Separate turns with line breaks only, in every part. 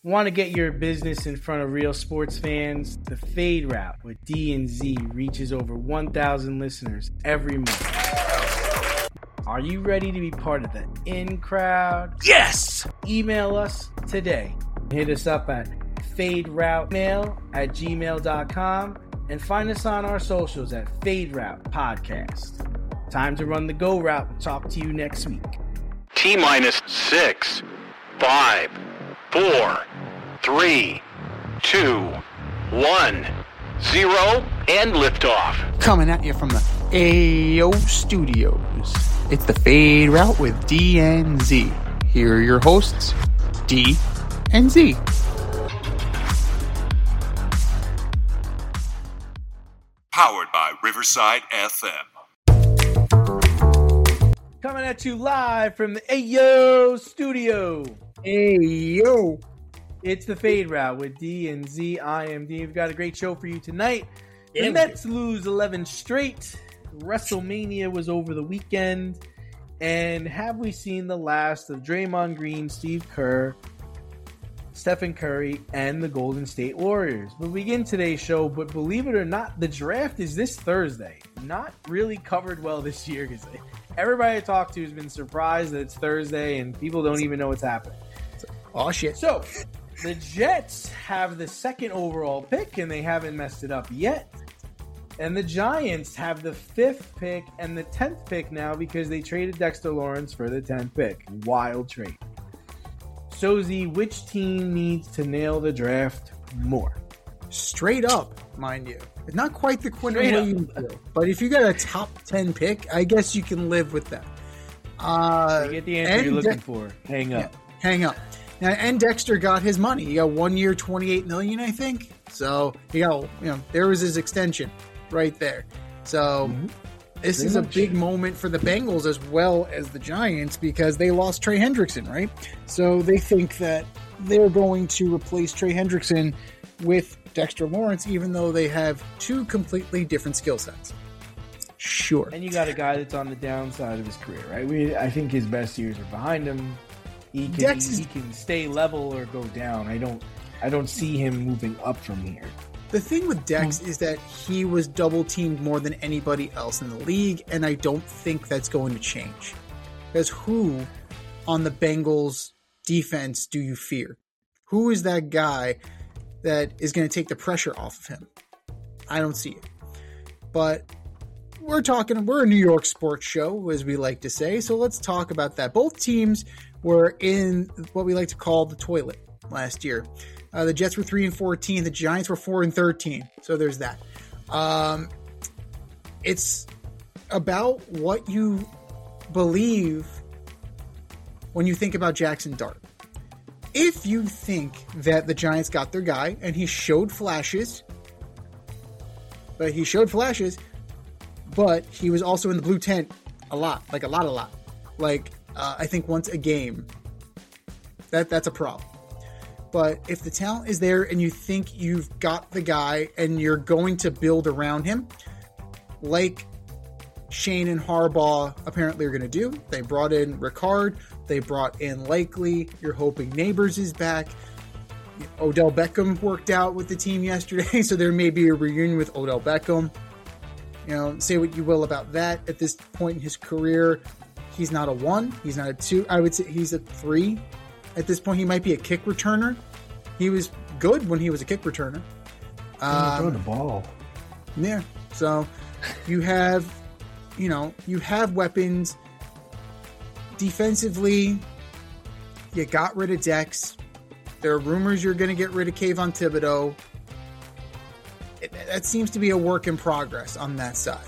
Want to get your business in front of real sports fans? The Fade Route with D and Z reaches over 1,000 listeners every month. Are you ready to be part of the in crowd?
Yes!
Email us today. Hit us up at faderoutemail@gmail.com and find us on our socials at Fade Route Podcast. Time to run the go route and talk to you next week.
T-minus 6, 5, 4, 3, 2, 1, 0, and liftoff.
Coming at you from the AO Studios. It's the Fade Route with D and Z. Here are your hosts, D and Z.
Powered by Riverside FM.
Coming at you live from the AO Studio.
Ayo.
It's the Fade Route with D and Z. I am D. We've got a great show for you tonight.
Yeah,
The Mets lose 11 straight. WrestleMania was over the weekend. And have we seen the last of Draymond Green, Steve Kerr, Stephen Curry, and the Golden State Warriors? We'll begin today's show, but believe it or not, the draft is this Thursday. Not really covered well this year because everybody I talked to has been surprised that it's Thursday and people don't even know what's happening.
Oh, shit.
So, the Jets have the second overall pick, and they haven't messed it up yet. And the Giants have the 5th pick and the 10th pick now because they traded Dexter Lawrence for the 10th pick. Wild trade. So, Z, which team needs to nail the draft more?
Straight up, mind you. Not quite the Quinn
Straight up.
Williams deal, but if you got a top 10 pick, I guess you can live with that.
You get the answer you're looking for. Hang up.
Yeah, hang up. Now, and Dexter got his money. He got 1 year, $28 million, I think. So he got, there was his extension right there. So this is a big moment for the Bengals as well as the Giants because they lost Trey Hendrickson, right? So they think that they're going to replace Trey Hendrickson with Dexter Lawrence, even though they have two completely different skill sets. Sure.
And you got a guy that's on the downside of his career, right? I think his best years are behind him. He can stay level or go down. I don't see him moving up from here.
The thing with Dex is that he was double teamed more than anybody else in the league, and I don't think that's going to change. Because who on the Bengals defense do you fear? Who is that guy that is going to take the pressure off of him? I don't see it. But we're a New York sports show, as we like to say, so let's talk about that. Both teams were in what we like to call the toilet last year. The Jets were 3-14. The Giants were 4-13. So there's that. It's about what you believe when you think about Jackson Dart. If you think that the Giants got their guy and he showed flashes, but he was also in the blue tent a lot. Like, I think once a game. That's a problem. But if the talent is there and you think you've got the guy and you're going to build around him, like Shane and Harbaugh apparently are going to do. They brought in Ricard. They brought in Likely. You're hoping Neighbors is back. Odell Beckham worked out with the team yesterday, so there may be a reunion with Odell Beckham. Say what you will about that. At this point in his career, he's not a 1. He's not a 2. I would say he's a 3. At this point, he might be a kick returner. He was good when he was a kick returner.
Throw the ball.
Yeah. So you have weapons. Defensively, you got rid of Dex. There are rumors you're going to get rid of Kayvon Thibodeau. That seems to be a work in progress on that side.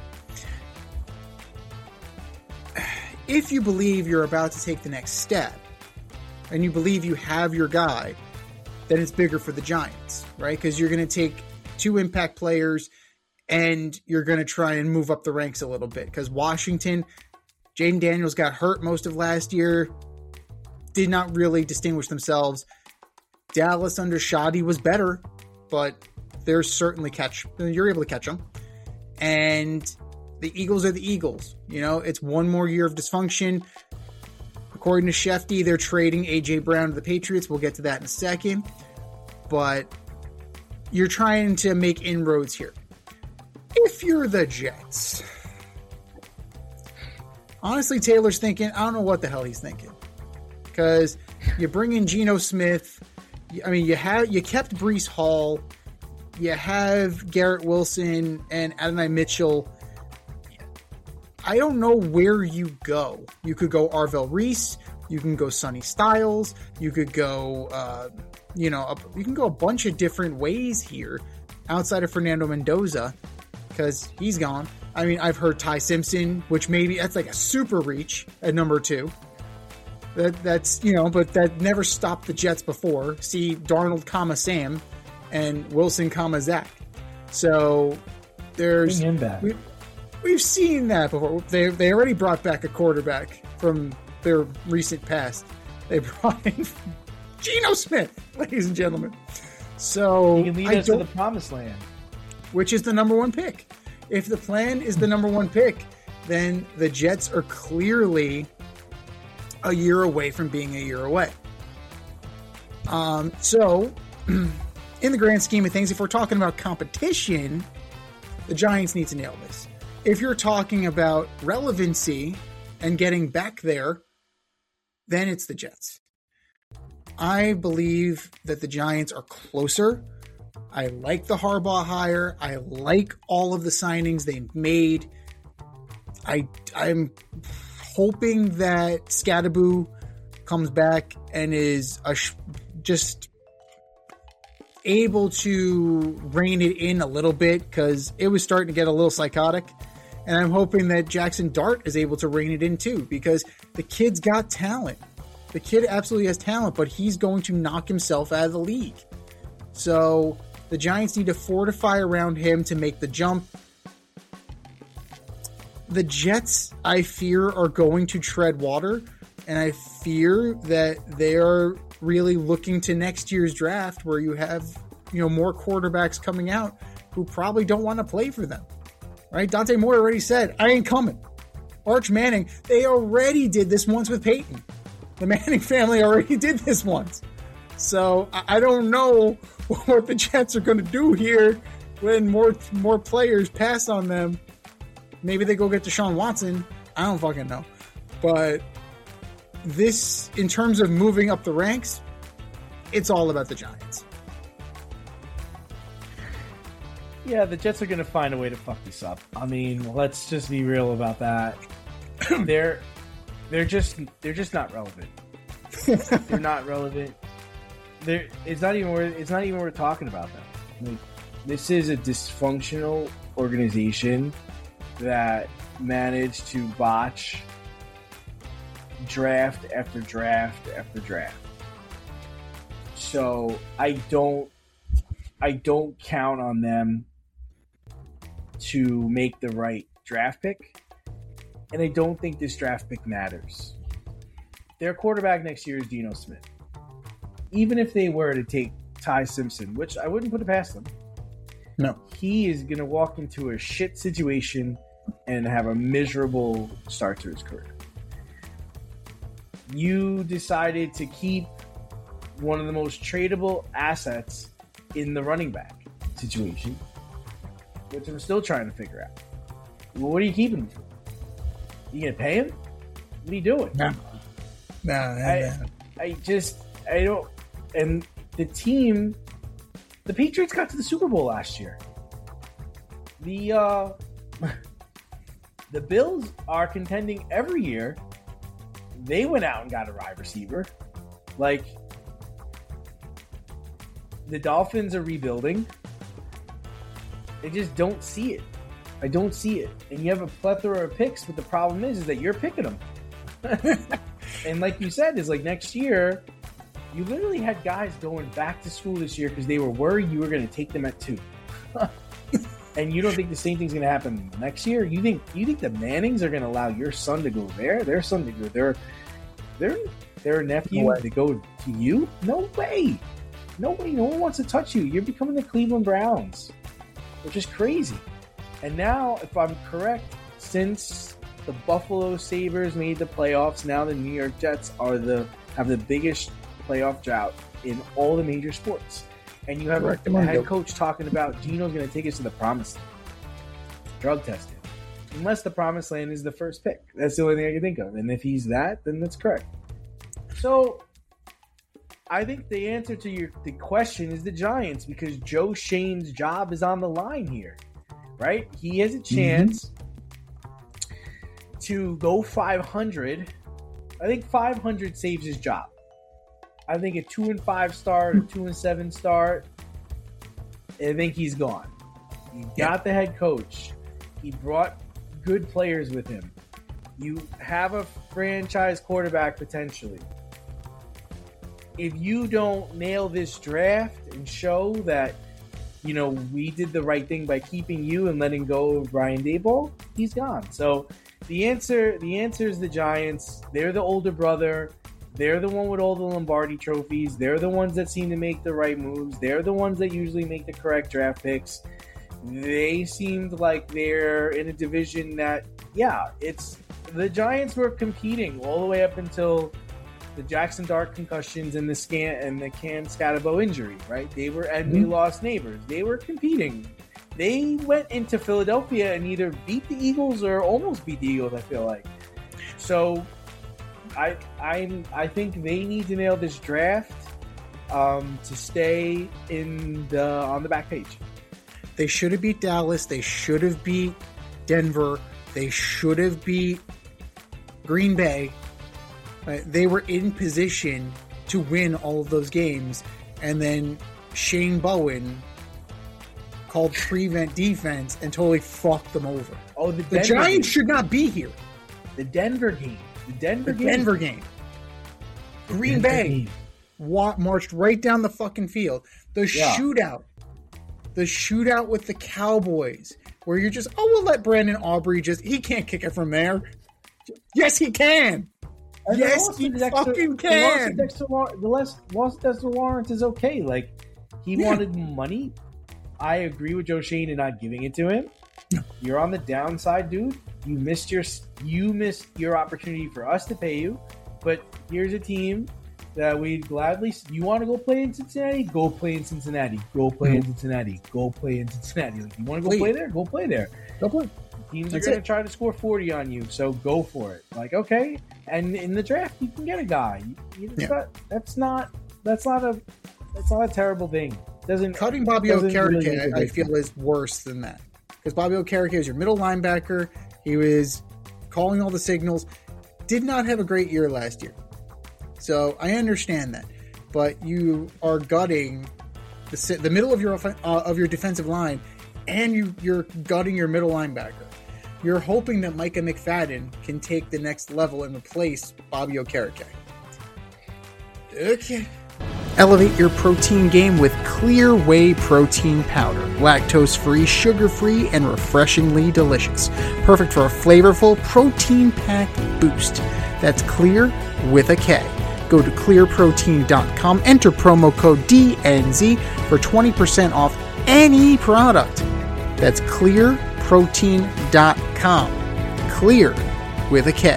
If you believe you're about to take the next step, and you believe you have your guy, then it's bigger for the Giants, right? Because you're going to take 2 impact players and you're going to try and move up the ranks a little bit. Because Washington, Jaden Daniels got hurt most of last year, did not really distinguish themselves. Dallas under Shoddy was better, but you're able to catch them. And the Eagles are the Eagles. It's one more year of dysfunction. According to Shefty, they're trading A.J. Brown to the Patriots. We'll get to that in a second. But you're trying to make inroads here. If you're the Jets, honestly, Taylor's thinking, I don't know what the hell he's thinking. Because you bring in Geno Smith. I mean, you kept Breece Hall. You have Garrett Wilson and Adonai Mitchell. I don't know where you go. You could go Arvell Reese. You can go Sonny Styles. You could go, you can go a bunch of different ways here outside of Fernando Mendoza because he's gone. I mean, I've heard Ty Simpson, which maybe that's like a super reach at number 2. That's but that never stopped the Jets before. See Darnold, Sam, and Wilson, Zach. So there's
bring him back.
We've seen that before. They already brought back a quarterback from their recent past. They brought in Geno Smith, ladies and gentlemen. So
he can lead us to the promised land,
which is the number 1 pick. If the plan is the number 1 pick, then the Jets are clearly a year away from being a year away. So, in the grand scheme of things, if we're talking about competition, the Giants need to nail this. If you're talking about relevancy and getting back there, then it's the Jets. I believe that the Giants are closer. I like the Harbaugh hire. I like all of the signings they made. I'm hoping that Scadaboo comes back and is just able to rein it in a little bit because it was starting to get a little psychotic. And I'm hoping that Jackson Dart is able to rein it in too because the kid's got talent. The kid absolutely has talent, but he's going to knock himself out of the league. So the Giants need to fortify around him to make the jump. The Jets, I fear, are going to tread water, and I fear that they are really looking to next year's draft where you have, more quarterbacks coming out who probably don't want to play for them. Right? Dante Moore already said, I ain't coming. Arch Manning, they already did this once with Peyton. The Manning family already did this once. So I don't know what the Jets are going to do here when more players pass on them. Maybe they go get Deshaun Watson. I don't fucking know. But this, in terms of moving up the ranks, it's all about the Giants.
Yeah, the Jets are going to find a way to fuck this up. I mean, let's just be real about that. They're just not relevant. They're not relevant. It's not even worth talking about them. Like, this is a dysfunctional organization that managed to botch draft after draft after draft. So I don't count on them to make the right draft pick, and I don't think this draft pick matters. Their quarterback next year is Geno Smith. Even if they were to take Ty Simpson, which I wouldn't put it past them,
no,
he is going to walk into a shit situation and have a miserable start to his career. You decided to keep one of the most tradable assets in the running back situation, which I'm still trying to figure out. Well, what are you keeping him for? You going to pay him? What are you doing?
No.
I don't. And the team, the Patriots got to the Super Bowl last year. The Bills are contending every year. They went out and got a wide receiver. Like, the Dolphins are rebuilding. I just don't see it. I don't see it. And you have a plethora of picks, but the problem is that you're picking them. And like you said, is like next year, you literally had guys going back to school this year because they were worried you were going to take them at 2. And you don't think the same thing's going to happen next year? You think the Mannings are going to allow your son to go there? Their son to go there? Their nephew to go to you? No way. No way. No one wants to touch you. You're becoming the Cleveland Browns, which is crazy. And now, if I'm correct, since The Buffalo Sabres made the playoffs. Now the New York Jets have the biggest playoff drought in all the major sports. And you have a head coach talking about Gino's going to take us to the promised land. Drug tested. Unless the promised land is the first pick. That's the only thing I can think of. And if he's that, then that's correct. So I think the answer to the question is the Giants, because Joe Shane's job is on the line here, right? He has a chance to go 500. I think 500 saves his job. I think a 2-5 start, a 2-7 start, I think he's gone. You got the head coach. He brought good players with him. You have a franchise quarterback potentially. If you don't nail this draft and show that, we did the right thing by keeping you and letting go of Brian Daboll, he's gone. So the answer is the Giants. They're the older brother. They're the one with all the Lombardi trophies. They're the ones that seem to make the right moves. They're the ones that usually make the correct draft picks. They seemed like they're in a division that, it's the Giants were competing all the way up until the Jackson Dart concussions and the Cam Scatterbo injury, right? They were, and we lost neighbors. They were competing. They went into Philadelphia and either beat the Eagles or almost beat the Eagles, I feel like. So I think they need to nail this draft to stay on the back page.
They should have beat Dallas. They should have beat Denver. They should have beat Green Bay. They were in position to win all of those games. And then Shane Bowen called prevent defense and totally fucked them over.
Oh,
the Giants should not be here.
The Denver game.
Denver game. Green Bay marched right down the fucking field. The shootout with the Cowboys, where you're just, we'll let Brandon Aubrey he can't kick it from there. Yes, he can.
And
yes, he fucking can.
The loss of Dexter Lawrence is okay. Like, he wanted money. I agree with Joe Shane in not giving it to him. No. You're on the downside, dude. You missed your opportunity for us to pay you. But here's a team that we'd gladly. You want to go play in Cincinnati? Go play in Cincinnati. Go play in Cincinnati. Go play in Cincinnati. Like, you want to go play there? Go play there.
Go play.
Teams are going to try to score 40 on you, so go for it. Like, okay, and in the draft you can get a guy. That's not a terrible thing.
Cutting Bobby Okereke, really I feel, is worse than that, because Bobby Okereke is your middle linebacker. He was calling all the signals. Did not have a great year last year, so I understand that. But you are gutting the middle of your defensive line, and you're gutting your middle linebacker. You're hoping that Micah McFadden can take the next level and replace Bobby Okereke. Okay. Elevate your protein game with Clear Whey Protein Powder. Lactose-free, sugar-free, and refreshingly delicious. Perfect for a flavorful, protein-packed boost. That's Clear with a K. Go to clearprotein.com, enter promo code DNZ for 20% off any product. That's clearprotein.com. Clear with a K.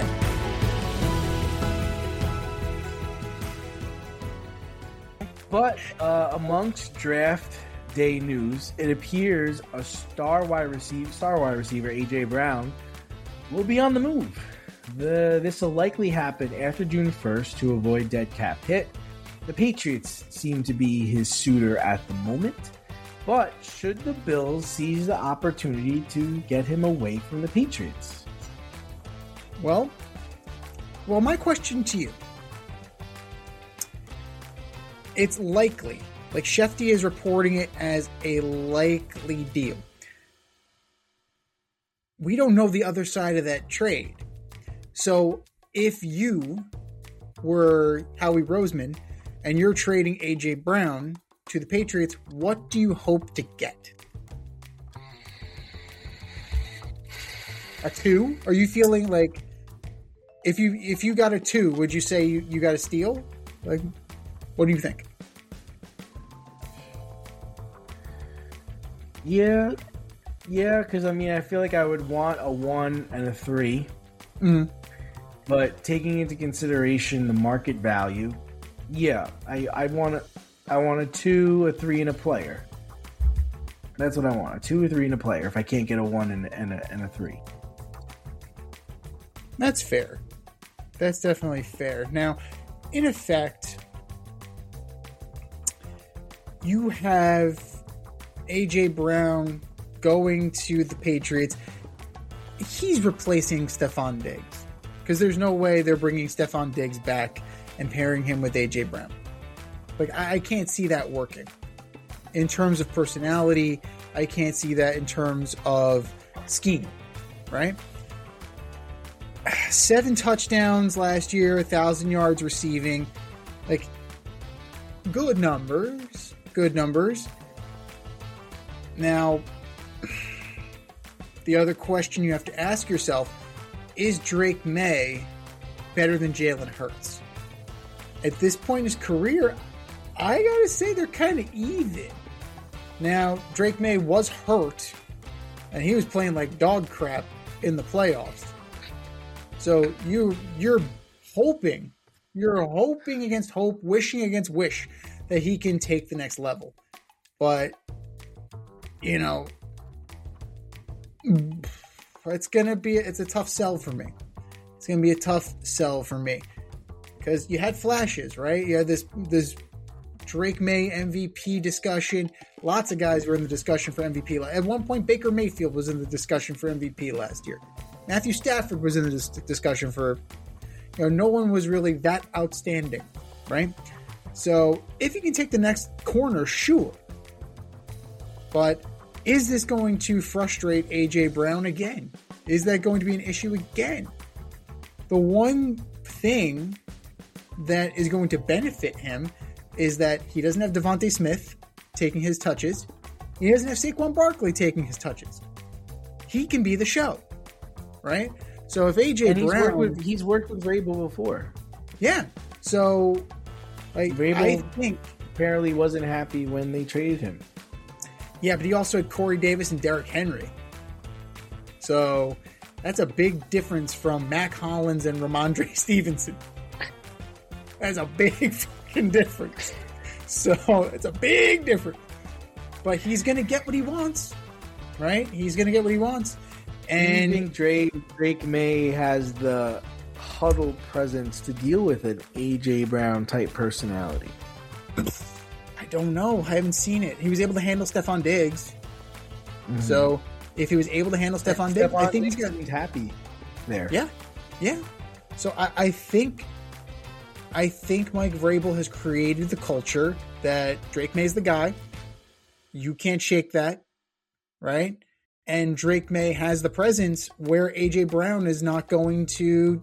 But amongst draft day news, it appears a star wide receiver AJ Brown will be on the move. This will likely happen after June 1st to avoid dead cap hit. The Patriots seem to be his suitor at the moment. But should the Bills seize the opportunity to get him away from the Patriots?
Well, my question to you. It's likely. Like, Shefty is reporting it as a likely deal. We don't know the other side of that trade. So if you were Howie Roseman and you're trading A.J. Brown to the Patriots, what do you hope to get? A 2? Are you feeling like if you got a 2, would you say you got a steal? Like, what do you think?
Yeah, because I feel like I would want a 1 and a 3.
Mm.
But taking into consideration the market value, yeah, I want a 2, a 3, and a player. That's what I want, a 2, a 3, and a player. If I can't get a 1 and a 3,
that's fair. That's definitely fair. Now, in effect, you have A.J. Brown going to the Patriots. He's replacing Stephon Diggs because there's no way they're bringing Stephon Diggs back and pairing him with A.J. Brown. Like, I can't see that working. In terms of personality, I can't see that in terms of scheme, right? 7 touchdowns last year, 1,000 yards receiving. Like, good numbers. Good numbers. Now, the other question you have to ask yourself, is Drake May better than Jalen Hurts? At this point in his career, I gotta say they're kind of even. Now, Drake May was hurt, and he was playing like dog crap in the playoffs. So you're hoping against hope, wishing against wish that he can take the next level. But, you know, it's a tough sell for me. It's going to be a tough sell for me. Because you had flashes, right? You had this Drake May MVP discussion. Lots of guys were in the discussion for MVP. At one point, Baker Mayfield was in the discussion for MVP last year. Matthew Stafford was in the discussion for, no one was really that outstanding, right? So if you can take the next corner, sure. But is this going to frustrate A.J. Brown again? Is that going to be an issue again? The one thing that is going to benefit him is that he doesn't have Devontae Smith taking his touches. He doesn't have Saquon Barkley taking his touches. He can be the show, right? So if A.J. Brown...
He's worked with Vrabel before.
Yeah. So
Vrabel
I think...
apparently wasn't happy when they traded him.
Yeah, but he also had Corey Davis and Derrick Henry. So that's a big difference from Mac Hollins and Ramondre Stevenson. That's a big fucking difference. So it's a big difference. But he's going to get what he wants, right? He's going to get what he wants. And
do you think Drake May has the huddle presence to deal with an A.J. Brown type personality?
I don't know. I haven't seen it. He was able to handle Stephon Diggs. Mm-hmm. So if he was able to handle Stephon Diggs, I think
he's happy there.
Yeah. Yeah. So I think Mike Vrabel has created the culture that Drake May's the guy. You can't shake that, right? And Drake May has the presence where A.J. Brown is not going to,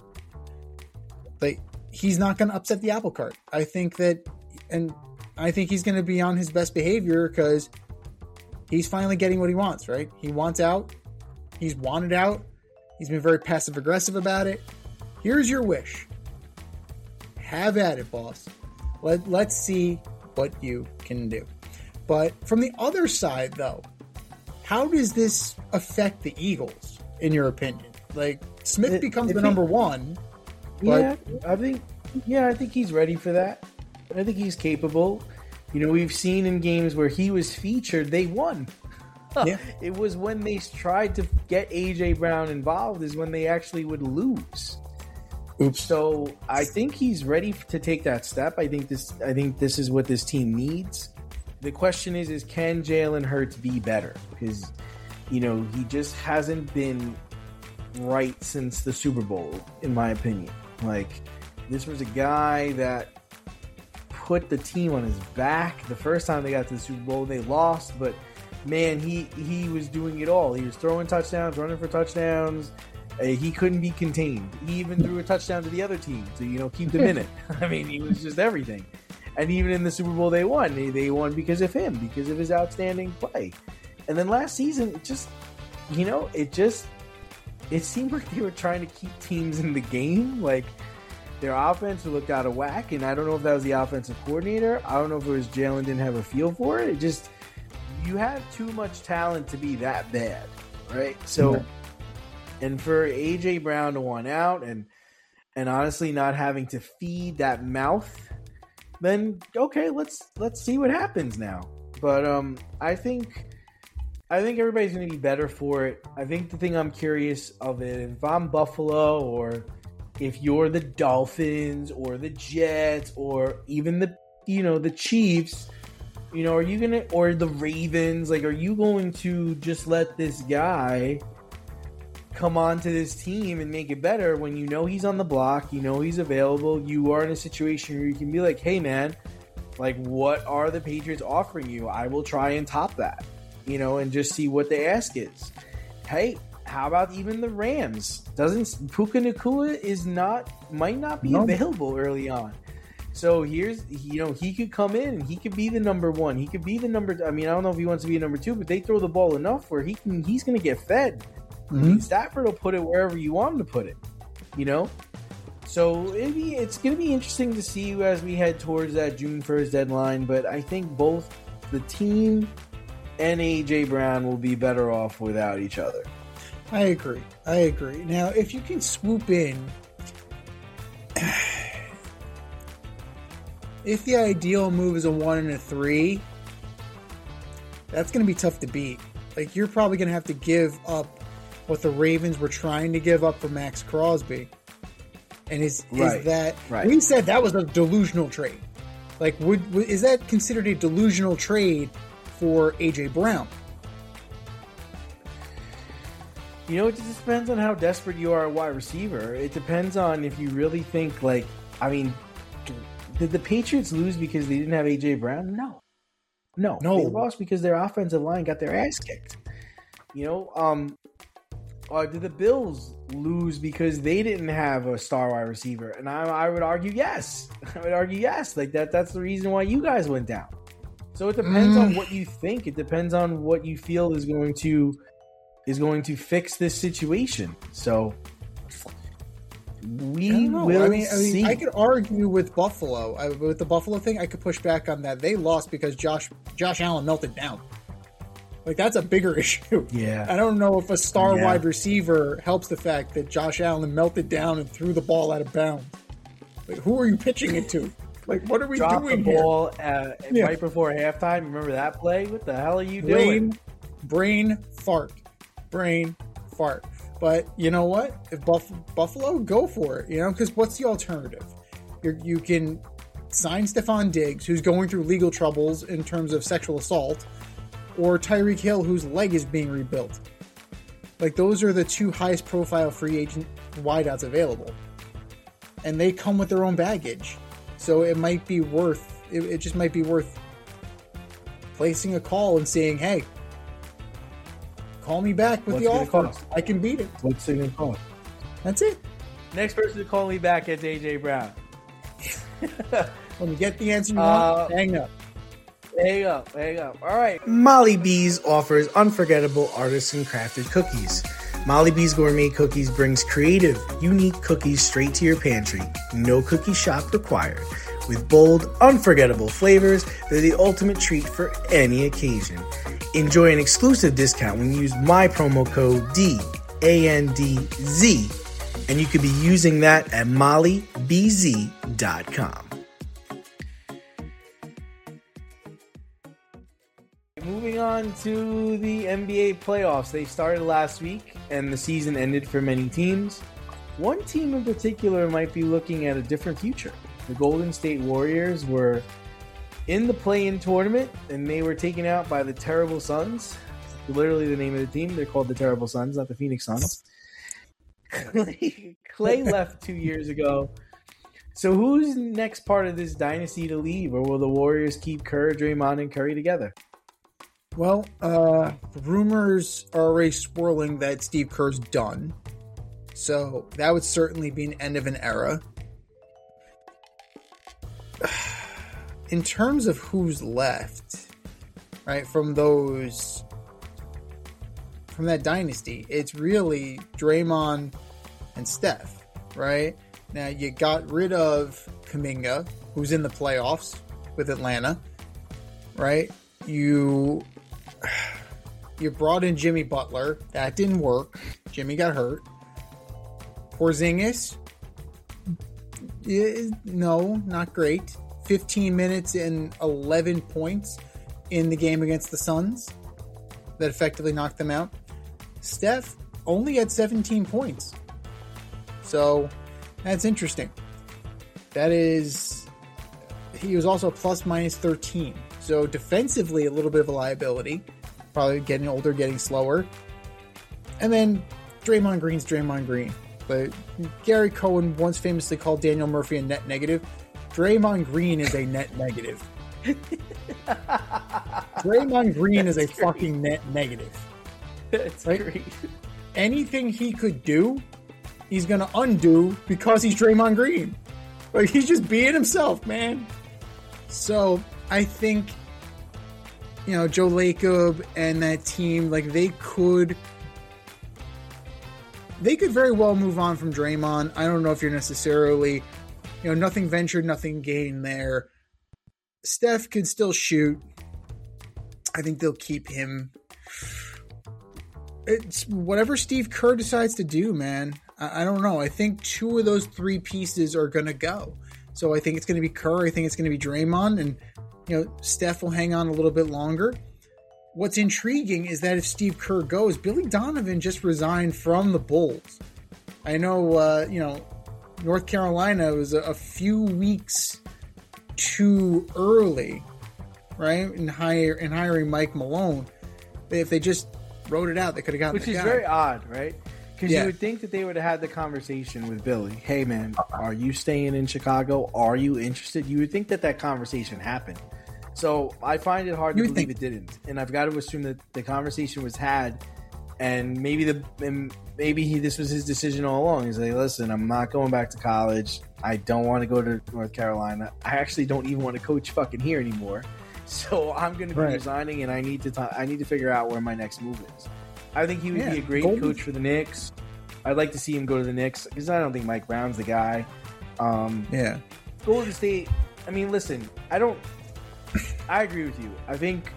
he's not going to upset the apple cart. I think he's going to be on his best behavior because he's finally getting what he wants, right? He wants out. He's wanted out. He's been very passive aggressive about it. Here's your wish. Have at it, boss. Let's see what you can do. But from the other side, though, how does this affect the Eagles, in your opinion? Smith becomes the number one.
But I think he's ready for that. I think he's capable. We've seen in games where he was featured, they won. Yeah. It was when they tried to get A.J. Brown involved is when they actually would lose.
Oops.
So I think he's ready to take that step. I think this is what this team needs. The question is can Jalen Hurts be better? Because, he just hasn't been right since the Super Bowl, in my opinion. This was a guy that put the team on his back. The first time they got to the Super Bowl, they lost, but man, he was doing it all. He was throwing touchdowns, running for touchdowns. He couldn't be contained. He even threw a touchdown to the other team to, keep them in it. I mean, he was just everything. And even in the Super Bowl, they won. They won because of him, because of his outstanding play. And then last season, it seemed like they were trying to keep teams in the game. Their offense looked out of whack, and I don't know if that was the offensive coordinator. I don't know if it was Jalen didn't have a feel for it. You have too much talent to be that bad, right? So And for AJ Brown to want out and honestly not having to feed that mouth, then okay, let's see what happens now. But I think everybody's going to be better for it. I think the thing I'm curious of it, if I'm Buffalo or if you're the Dolphins or the Jets or even the Chiefs, are you going to, or the Ravens, like, are you going to just let this guy come on to this team and make it better when he's on the block, he's available, you are in a situation where you can be like, hey man, like, what are the Patriots offering you? I will try and top that, and just see what the ask is. Hey, how about even the Rams? Puka Nacua might not be available early on. So here's, he could come in and he could be the number one. He could be the number, I don't know if he wants to be a number two, but they throw the ball enough where he's going to get fed. Mm-hmm. Stafford will put it wherever you want him to put it, So it's going to be interesting to see as we head towards that June 1st deadline. But I think both the team and AJ Brown will be better off without each other.
I agree. Now, if you can swoop in, if the ideal move is a 1 and a 3, that's going to be tough to beat. Like, you're probably going to have to give up what the Ravens were trying to give up for Max Crosby. And is that right? We said that was a delusional trade. Like, is that considered a delusional trade for AJ Brown?
It just depends on how desperate you are at wide receiver. It depends on if you really think, like, did the Patriots lose because they didn't have AJ Brown? No. They lost because their offensive line got their ass kicked. Did the Bills lose because they didn't have a star wide receiver? And I would argue yes. Like that's the reason why you guys went down. So it depends on what you think. It depends on what you feel is going to fix this situation. So we will see.
I could argue with Buffalo. With the Buffalo thing, I could push back on that. They lost because Josh Allen melted down. Like, that's a bigger issue.
Yeah.
I don't know if a star wide receiver helps the fact that Josh Allen melted down and threw the ball out of bounds. Like, who are you pitching it to? Like, what are we doing
here? Drop the ball right before halftime. Remember that play? What the hell are you doing?
Brain fart. But you know what? If Buffalo, go for it. Because what's the alternative? You can sign Stephon Diggs, who's going through legal troubles in terms of sexual assault, or Tyreek Hill, whose leg is being rebuilt. Like, those are the two highest profile free agent wideouts available. And they come with their own baggage. So it might be worth, it just might be worth placing a call and saying, hey, call me back with the offer. I can beat it.
What's it going to cost?
That's it.
Next person to call me back is AJ Brown.
When you get the answer you want, hang up.
Hang up. All right. Molly Bees offers unforgettable artisan crafted cookies. Molly Bees Gourmet Cookies brings creative, unique cookies straight to your pantry. No cookie shop required. With bold, unforgettable flavors, they're the ultimate treat for any occasion. Enjoy an exclusive discount when you use my promo code DANDZ, and you could be using that at mollybz.com. Moving on to the NBA playoffs. They started last week, and the season ended for many teams. One team in particular might be looking at a different future. The Golden State Warriors were in the play-in tournament, and they were taken out by the Terrible Suns. Literally the name of the team. They're called the Terrible Suns, not the Phoenix Suns. Clay left 2 years ago. So who's next part of this dynasty to leave, or will the Warriors keep Kerr, Draymond, and Curry together?
Well, rumors are already swirling that Steve Kerr's done. So that would certainly be an end of an era. In terms of who's left, right, from that dynasty, it's really Draymond and Steph, right? Now, you got rid of Kuminga, who's in the playoffs with Atlanta, right? You brought in Jimmy Butler. That didn't work. Jimmy got hurt. Porzingis, no, not great. 15 minutes and 11 points in the game against the Suns that effectively knocked them out. Steph only had 17 points. So that's interesting. He was also plus minus 13. So defensively, a little bit of a liability. Probably getting older, getting slower. And then Draymond Green. But Gary Cohen once famously called Daniel Murphy a net negative. Draymond Green is a net negative. Draymond Green is a fucking net negative.
That's
right?
great.
Anything he could do, he's going to undo because he's Draymond Green. Like, he's just being himself, man. So I think, Joe Lacob and that team, like, they could very well move on from Draymond. I don't know if you're necessarily, nothing ventured, nothing gained there. Steph could still shoot. I think they'll keep him. It's whatever Steve Kerr decides to do, man. I don't know. I think two of those three pieces are going to go. So I think it's going to be Kerr. I think it's going to be Draymond. And, Steph will hang on a little bit longer. What's intriguing is that if Steve Kerr goes, Billy Donovan just resigned from the Bulls. I know, North Carolina was a few weeks too early, right? In hiring Mike Malone. If they just wrote it out, they could have gotten
Which is
guy.
very odd, right? Because
Yeah.
you would think that they would have had the conversation with Billy. Hey, man, are you staying in Chicago? Are you interested? You would think that conversation happened. So I find it hard to believe it didn't. And I've got to assume that the conversation was had, and maybe this was his decision all along. He's like, listen, I'm not going back to college. I don't want to go to North Carolina. I actually don't even want to coach fucking here anymore. So I'm going to be resigning, and I need to figure out where my next move is. I think he would be a great coach for the Knicks. I'd like to see him go to the Knicks because I don't think Mike Brown's the guy. Golden State. I mean, listen, I agree with you. I think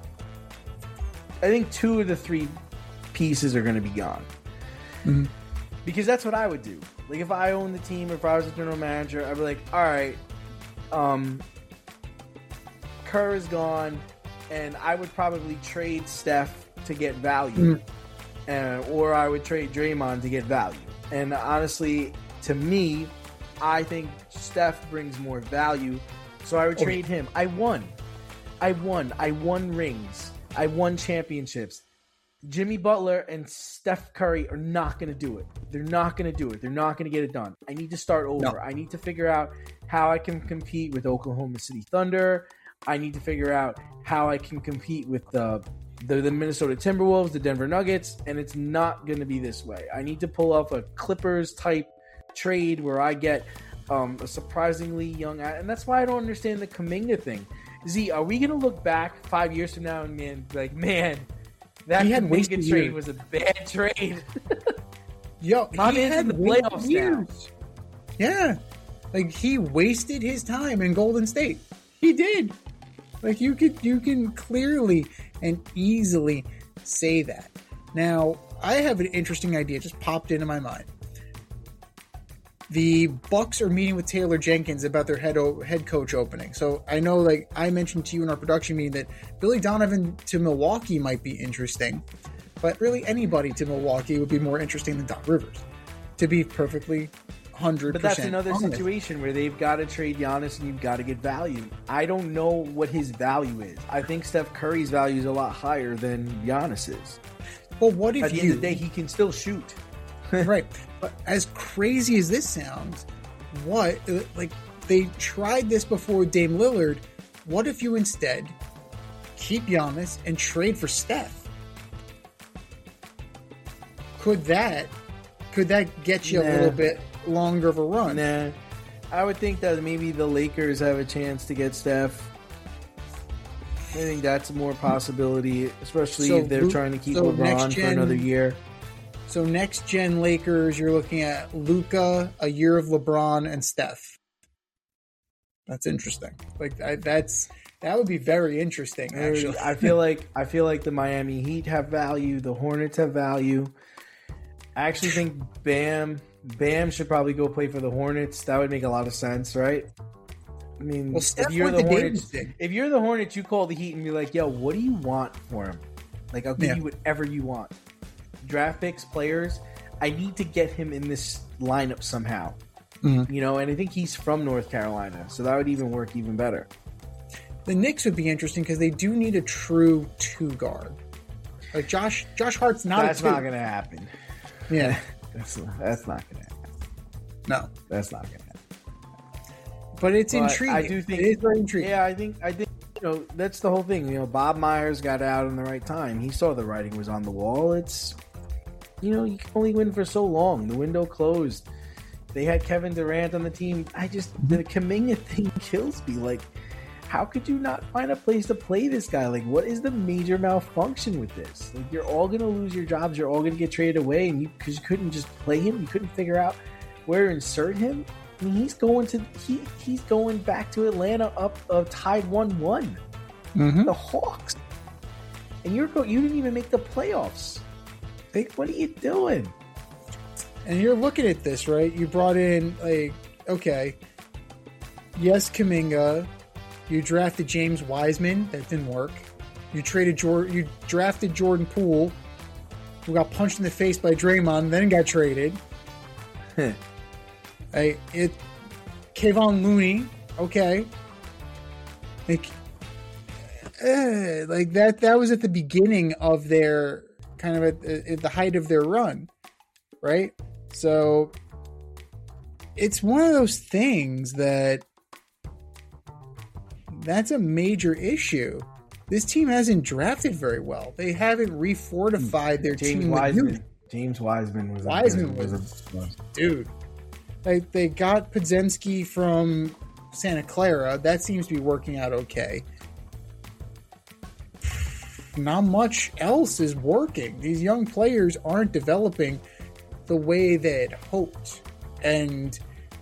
two of the three pieces are going to be gone.
Mm-hmm.
Because that's what I would do. Like, if I owned the team, if I was a general manager, I'd be like, all right, Kerr is gone, and I would probably trade Steph to get value. Or I would trade Draymond to get value. And honestly, to me, I think Steph brings more value, so I would trade him. I won rings. I won championships. Jimmy Butler and Steph Curry are not going to do it. They're not going to do it. They're not going to get it done. I need to start over. No. I need to figure out how I can compete with Oklahoma City Thunder. I need to figure out how I can compete with the Minnesota Timberwolves, the Denver Nuggets, and it's not going to be this way. I need to pull off a Clippers-type trade where I get a surprisingly young... And that's why I don't understand the Kuminga thing. Z, are we going to look back 5 years from now and that Kuminga trade was a bad trade?
Yo,
My man's in the playoffs now.
Yeah. Like, he wasted his time in Golden State. He did. Like, you can clearly and easily say that. Now, I have an interesting idea just popped into my mind. The Bucks are meeting with Taylor Jenkins about their head coach opening. So I know, like I mentioned to you in our production meeting, that Billy Donovan to Milwaukee might be interesting, but really anybody to Milwaukee would be more interesting than Doc Rivers, to be perfectly 100%.
But that's another
honest.
situation where they've got to trade Giannis and you've got to get value. I don't know what his value is. I think Steph Curry's value is a lot higher than Giannis's.
Well, what if
at the end of the day he can still shoot?
Right. But as crazy as this sounds, they tried this before Dame Lillard. What if you instead keep Giannis and trade for Steph? Could that get you a little bit longer of a run?
Nah. I would think that maybe the Lakers have a chance to get Steph. I think that's a more possibility, especially if they're trying to keep LeBron for another year.
So next gen Lakers, you're looking at Luka, a year of LeBron, and Steph. That's interesting. Like that would be very interesting. Actually,
I feel like the Miami Heat have value. The Hornets have value. I actually think Bam should probably go play for the Hornets. That would make a lot of sense, right? I mean,
Well, Steph
if you're
went
the
to
Hornets,
Davis thing.
if you're the Hornets, you call the Heat and be like, "Yo, what do you want for him? Like, I'll give you whatever you want. Draft picks, players. I need to get him in this lineup somehow." You know, and I think he's from North Carolina, so that would even work even better.
The Knicks would be interesting because they do need a true two guard. Like Josh Hart's not
That's
a two.
not going to happen.
Yeah,
That's not going to happen.
no,
That's not going to happen.
but it's
But
intriguing.
I do think
it is very intriguing.
Yeah, I think you know, that's the whole thing. You know, Bob Myers got out in the right time. He saw the writing was on the wall. It's, you know, you can only win for so long. The window closed. They had Kevin Durant on the team. The Kuminga thing kills me. Like, how could you not find a place to play this guy? Like, what is the major malfunction with this? Like, you're all going to lose your jobs. You're all going to get traded away, and because you couldn't just play him, you couldn't figure out where to insert him. I mean, he's going back to Atlanta tied 1-1. The Hawks, and you didn't even make the playoffs. Like, what are you doing?
And you're looking at this, right? You brought in, like, okay, yes, Kuminga. You drafted James Wiseman. That didn't work. You drafted Jordan Poole, who got punched in the face by Draymond, then got traded. Kevon Looney, okay. Like that was at the beginning of their kind of at the height of their run, right? So it's one of those things that's a major issue. This team hasn't drafted very well. They haven't refortified their team with youth.
James Wiseman was
dude. Like, they got Podziemski from Santa Clara. That seems to be working out okay. Not much else is working. These young players aren't developing the way they had hoped. And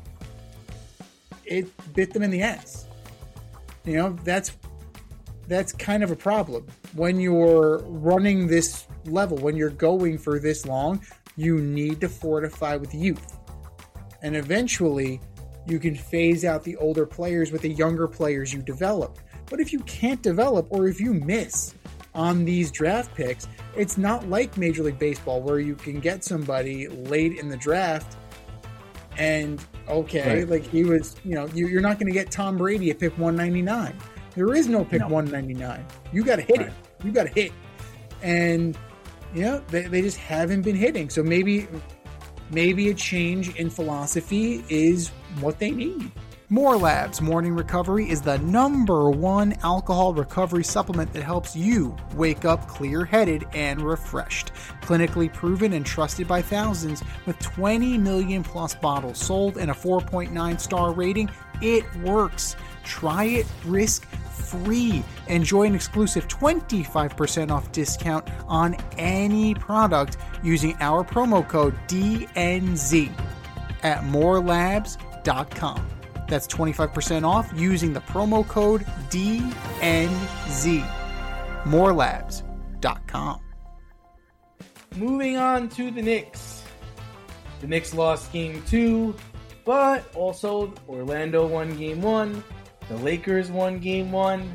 it bit them in the ass. You know, that's kind of a problem. When you're running this level, when you're going for this long, you need to fortify with youth. And eventually, you can phase out the older players with the younger players you develop. But if you can't develop, or if you miss on these draft picks, it's not like Major League Baseball where you can get somebody late in the draft and, okay, like he was, you know, you're not going to get Tom Brady at pick 199. There is no pick 199. You got to hit it. You got to hit. And, you know, they just haven't been hitting. So maybe a change in philosophy is what they need. More Labs Morning Recovery is the #1 alcohol recovery supplement that helps you wake up clear-headed and refreshed. Clinically proven and trusted by thousands, with 20 million plus bottles sold and a 4.9 star rating, it works. Try it risk-free. Enjoy an exclusive 25% off discount on any product using our promo code DNZ at morelabs.com. That's 25% off using the promo code DNZ. morelabs.com.
Moving on to the Knicks. The Knicks lost game 2, but also Orlando won game 1. The Lakers won game 1.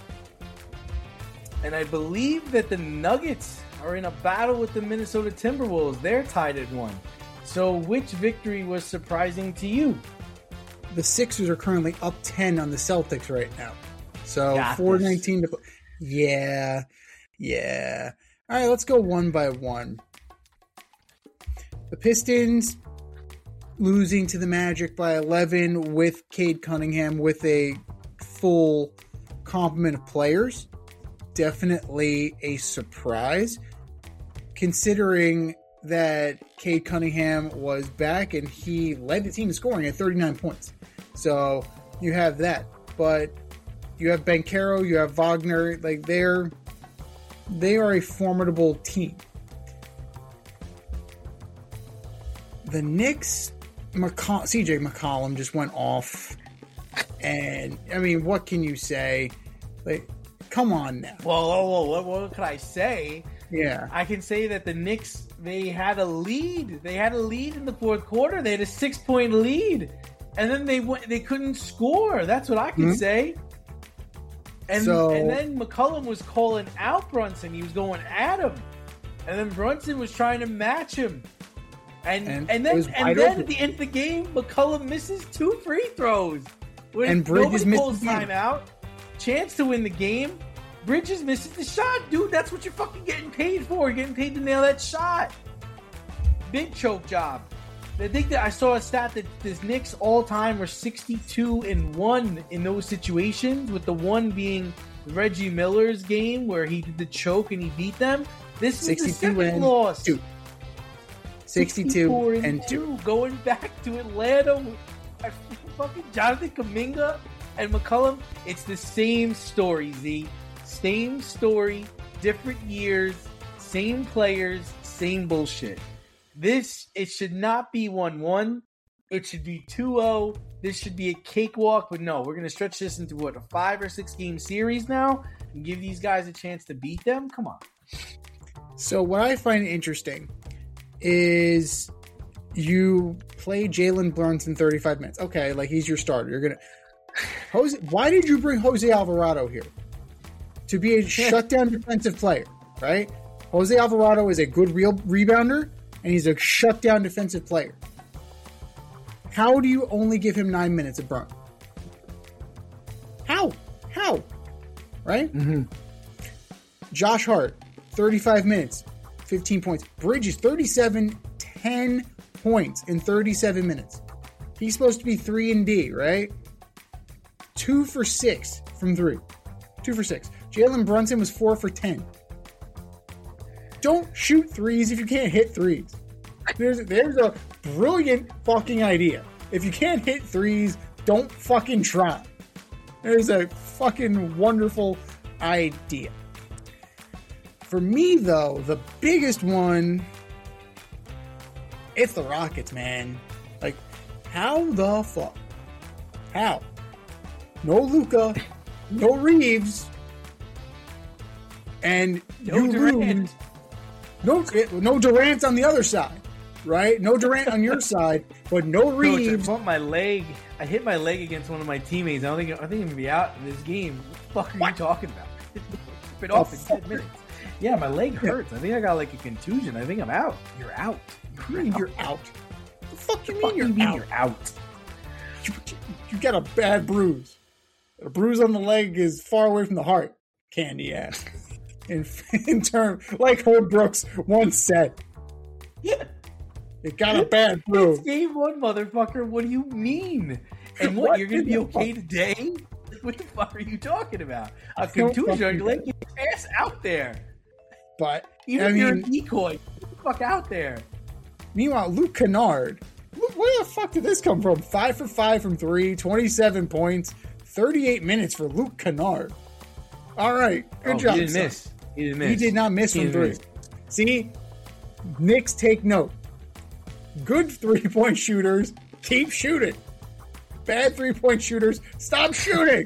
And I believe that the Nuggets are in a battle with the Minnesota Timberwolves. They're tied at 1. So which victory was surprising to you?
The Sixers are currently up 10 on the Celtics right now. So
Got
419 to... Yeah. All right, let's go one by one. The Pistons losing to the Magic by 11 with Cade Cunningham with a full complement of players. Definitely a surprise, considering that Cade Cunningham was back and he led the team in scoring at 39 points. So you have that. But you have Banchero, you have Wagner. Like, they are a formidable team. The Knicks, CJ McCollum just went off. And, I mean, what can you say? Like, come on now.
Well, what could I say?
Yeah.
I can say that the Knicks, they had a lead. They had a lead in the fourth quarter. They had a 6-point lead. And then they couldn't score. That's what I can say. And then McCollum was calling out Brunson. He was going at him. And then Brunson was trying to match him. And then at the end of the game, McCollum misses 2 free throws.
And Bridges
calls timeout. Chance to win the game. Bridges misses the shot. Dude, that's what you're fucking getting paid for. You're getting paid to nail that shot. Big choke job. I think that I saw a stat that this Knicks all-time were 62-1 in those situations, with the one being Reggie Miller's game where he did the choke and he beat them. This was the second loss.
62-2.
Going back to Atlanta with fucking Jonathan Kuminga and McCollum. It's the same story, Z. Same story, different years, same players, same bullshit. It should not be 1-1. It should be 2-0. This should be a cakewalk. But no, we're going to stretch this into a 5 or 6 game series now and give these guys a chance to beat them? Come on.
So what I find interesting is you play Jalen Brunson 35 minutes. Okay, like he's your starter. You're going to... Why did you bring Jose Alvarado here? To be a shutdown defensive player, right? Jose Alvarado is a good real rebounder, and he's a shutdown defensive player. How do you only give him 9 minutes of Brun? How? Right?
Mm-hmm.
Josh Hart, 35 minutes, 15 points. Bridges, 10 points in 37 minutes. He's supposed to be 3-and-D, right? 2 for 6 from 3. 2 for 6. Jalen Brunson was 4 for 10. Don't shoot threes if you can't hit threes. There's a brilliant fucking idea. If you can't hit threes, don't fucking try. There's a fucking wonderful idea. For me, though, the biggest one, it's the Rockets, man. Like, how the fuck? How? No Luka, no Reeves, and
no Durant.
No Durant on the other side, right? No Durant on your side, but no Reeves.
I hit my leg against one of my teammates. I think I'm gonna be out in this game. What the fuck are you talking about? Rip it off in 10 minutes. Yeah, my leg hurts. I think I got like a contusion. I think I'm out. You're out.
You're out. The fuck you mean you're out? You got a bad bruise. A bruise on the leg is far away from the heart. Candy ass. In term, like Herb Brooks once said, you got a bad bruise.
It's game 1, motherfucker. What do you mean? And what you're gonna be okay today? What the fuck are you talking about? A contusion on your leg? Get your ass out there.
But
even if you're a decoy, get the fuck out there.
Meanwhile, Luke Kennard. Where the fuck did this come from? 5 for 5 from 3, 27 points, 38 minutes for Luke Kennard. All right, good job.
He didn't miss.
He did not miss from 3. See, Knicks take note. Good 3-point shooters, keep shooting. Bad 3-point shooters, stop shooting.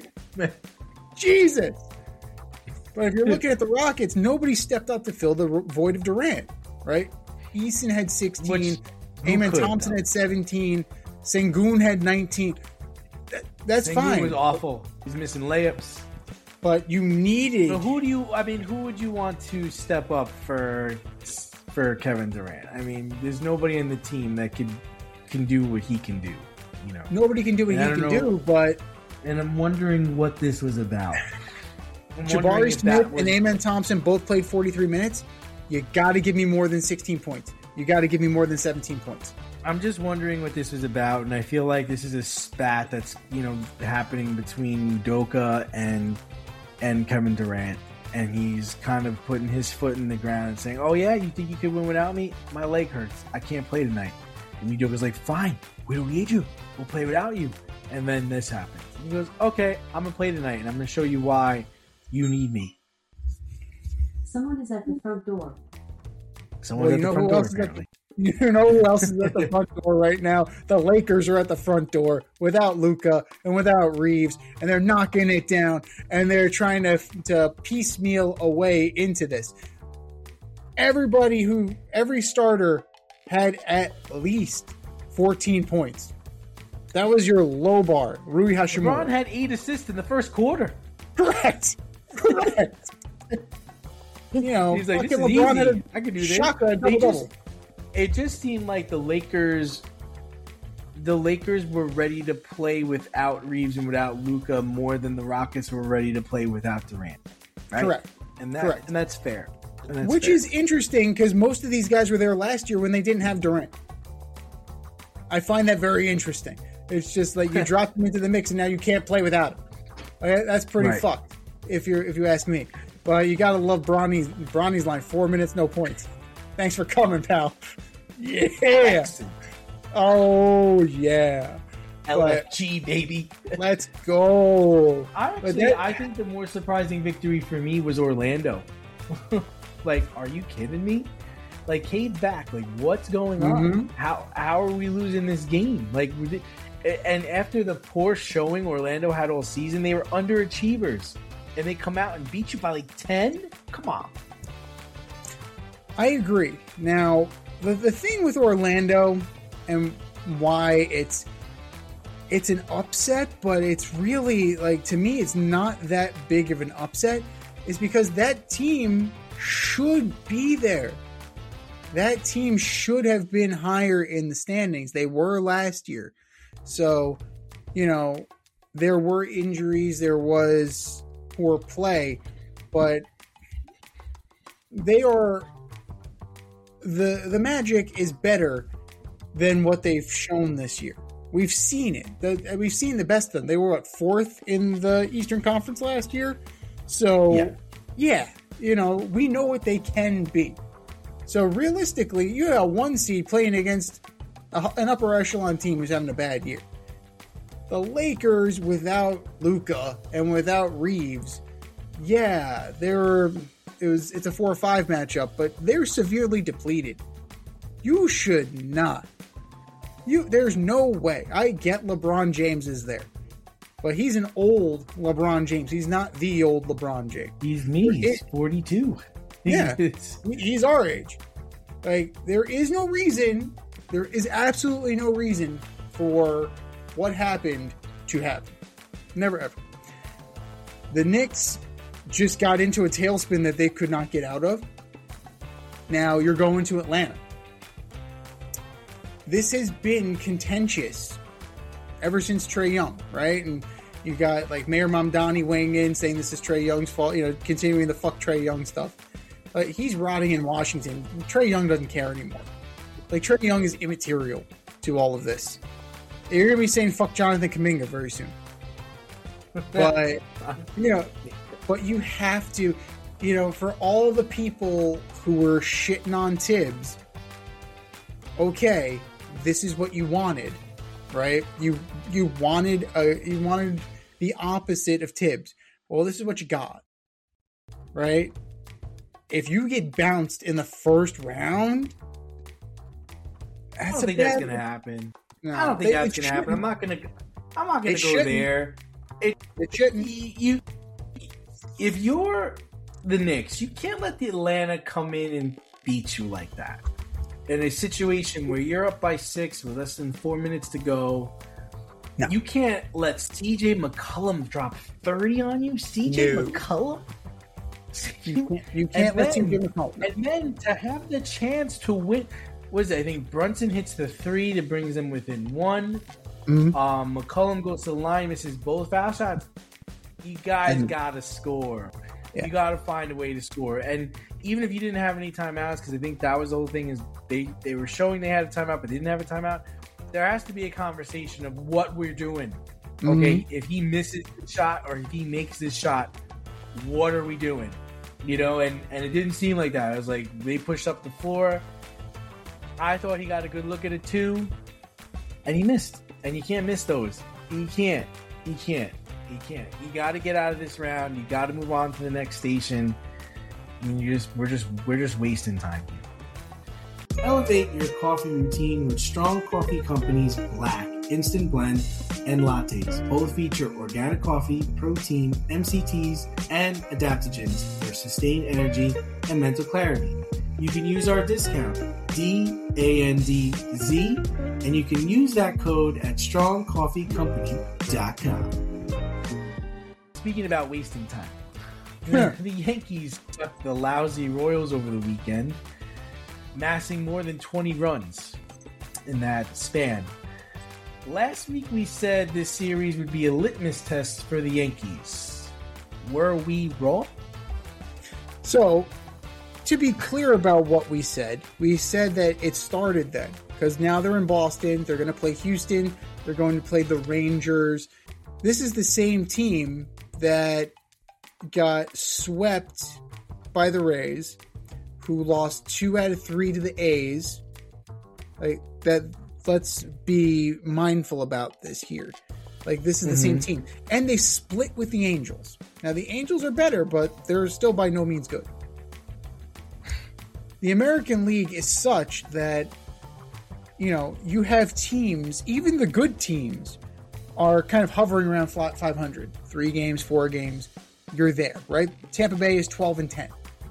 Jesus. But if you're looking at the Rockets, nobody stepped up to fill the void of Durant, right? Eason had 16. Amen Thompson had 17. Sengun had 19. That's fine.
Sengun was awful. He's missing layups.
But you needed.
So who would you want to step up for Kevin Durant? I mean, there's nobody in the team that can do what he can do. You know,
nobody can do what he can do. But
I'm wondering what this was about.
Jabari Smith and Amen Thompson both played 43 minutes. You got to give me more than 16 points. You got to give me more than 17 points.
I'm just wondering what this was about, and I feel like this is a spat that's happening between Udoka and Kevin Durant, and he's kind of putting his foot in the ground and saying, "Oh yeah, you think you could win without me? My leg hurts. I can't play tonight." And Udoka's like, "Fine, we don't need you. We'll play without you." And then this happens. And he goes, "Okay, I'm gonna play tonight, and I'm gonna show you why you need me."
Someone is at the front door.
Someone's at the front door, apparently.
You know who else is at the front door right now? The Lakers are at the front door without Luka and without Reeves, and they're knocking it down, and they're trying to piecemeal a way into this. every starter had at least 14 points. That was your low bar, Rui Hashimura.
LeBron had 8 assists in the first quarter.
Correct. You know,
He's like, this is
LeBron
easy.
had
I can do this.
shotgun
They
double-double.
It just seemed like the Lakers were ready to play without Reeves and without Luka more than the Rockets were ready to play without Durant. Right?
Correct.
And
Correct.
And that's fair. And that's
Which
fair.
is interesting because most of these guys were there last year when they didn't have Durant. I find that very interesting. It's just like you drop them into the mix and now you can't play without him. Okay, that's pretty
Right.
fucked if you ask me. But you gotta love Bronny's line. 4 minutes, no points. Thanks for coming, pal. Yeah. Oh yeah.
LFG, baby.
Let's go.
I think the more surprising victory for me was Orlando. Like, are you kidding me? Like, Cade's back. Like, what's going on? How are we losing this game? Like, and after the poor showing Orlando had all season, they were underachievers, and they come out and beat you by like 10. Come on.
I agree. Now, the thing with Orlando and why it's an upset, but it's really, like, to me, it's not that big of an upset, is because that team should be there. That team should have been higher in the standings. They were last year. So, you know, there were injuries, there was poor play, but they are... The Magic is better than what they've shown this year. We've seen it. We've seen the best of them. They were, fourth in the Eastern Conference last year? So, yeah, you know, we know what they can be. So, realistically, you have a 1 seed playing against an upper echelon team who's having a bad year. The Lakers, without Luka and without Reeves, yeah, it's a 4-5 matchup, but they're severely depleted. You should not. There's no way. I get LeBron James is there, but he's an old LeBron James. He's not the old LeBron James.
He's me. He's 42.
Yeah, he's our age. Like, there is absolutely no reason for what happened to happen. Never ever. The Knicks just got into a tailspin that they could not get out of. Now you're going to Atlanta. This has been contentious ever since Trae Young, right? And you got, like, Mayor Mamdani weighing in, saying this is Trae Young's fault, you know, continuing the fuck Trae Young stuff. Like, he's rotting in Washington. Trae Young doesn't care anymore. Like, Trae Young is immaterial to all of this. You're going to be saying fuck Jonathan Kuminga very soon. But, you know, but you have to, you know, for all the people who were shitting on Tibbs, okay, this is what you wanted, right? You wanted the opposite of Tibbs. Well, this is what you got, right? If you get bounced in the first round,
I don't think that's gonna happen.
No,
I don't think that's gonna happen. I'm not gonna go there. It shouldn't. If you're the Knicks, you can't let the Atlanta come in and beat you like that. In a situation where you're up by 6 with less than 4 minutes to go,
no.
You can't let CJ McCollum drop 30 on you. CJ McCollum?
You can't let CJ McCollum.
And then to have the chance to win, I think Brunson hits the 3 that brings them within 1. Mm-hmm. McCollum goes to the line, misses both foul shots. You guys gotta score. Yeah. You gotta find a way to score. And even if you didn't have any timeouts, because I think that was the whole thing, is they were showing they had a timeout but didn't have a timeout. There has to be a conversation of what we're doing. Okay, if he misses the shot or if he makes this shot, what are we doing? You know, and it didn't seem like that. It was like they pushed up the floor. I thought he got a good look at it too, and he missed. And you can't miss those. You can't. You got to get out of this round. You got to move on to the next station. I mean, we're just wasting time here. Elevate your coffee routine with Strong Coffee Company's Black, Instant Blend, and Lattes. Both feature organic coffee, protein, MCTs, and adaptogens for sustained energy and mental clarity. you can use our discount, DANDZ, and you can use that code at strongcoffeecompany.com. Speaking about wasting time, the Yankees swept the lousy Royals over the weekend, massing more than 20 runs in that span. Last week we said this series would be a litmus test for the Yankees. Were we wrong?
So, to be clear about what we said that it started then. Because now they're in Boston, they're going to play Houston, they're going to play the Rangers. This is the same team that got swept by the Rays, who lost 2 out of 3 to the A's. Like that, let's be mindful about this here. Like, this is the same team. And they split with the Angels. Now, the Angels are better, but they're still by no means good. The American League is such that, you know, you have teams, even the good teams, are kind of hovering around 500. 3 games, 4 games, you're there, right? Tampa Bay is 12-10.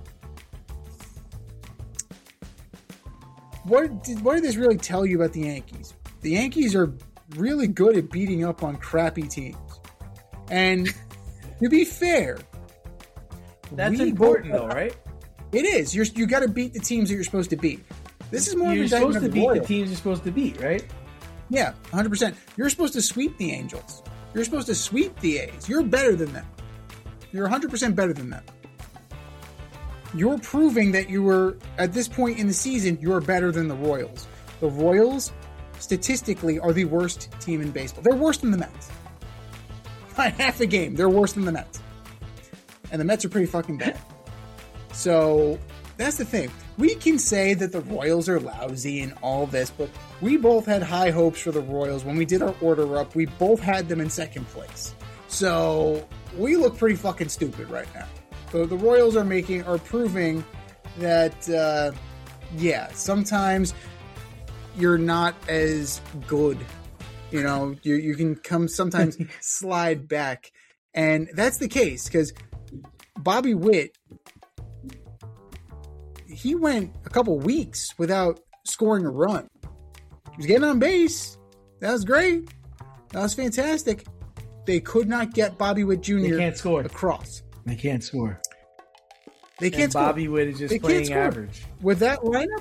What did this really tell you about the Yankees? The Yankees are really good at beating up on crappy teams. And to be fair,
that's important though, right?
It is. You got to beat the teams that you're supposed to beat. This is more
you're
of a
supposed to beat
Royals.
the teams you're supposed to beat, right?
Yeah, 100%. You're supposed to sweep the Angels. You're supposed to sweep the A's. You're better than them. You're 100% better than them. You're proving that you were, at this point in the season, you're better than the Royals. The Royals, statistically, are the worst team in baseball. They're worse than the Mets. By half a game, they're worse than the Mets. And the Mets are pretty fucking bad. So, that's the thing. We can say that the Royals are lousy and all this, but we both had high hopes for the Royals. When we did our order up, we both had them in second place. So, we look pretty fucking stupid right now. So the Royals are proving that, sometimes you're not as good. You know, you can come sometimes slide back. And that's the case because Bobby Witt, he went a couple weeks without scoring a run. He was getting on base. That was great. That was fantastic. They could not get Bobby Witt Jr.
They can't score
across.
They can't score.
They can't score.
Bobby Witt is just playing average.
With that lineup?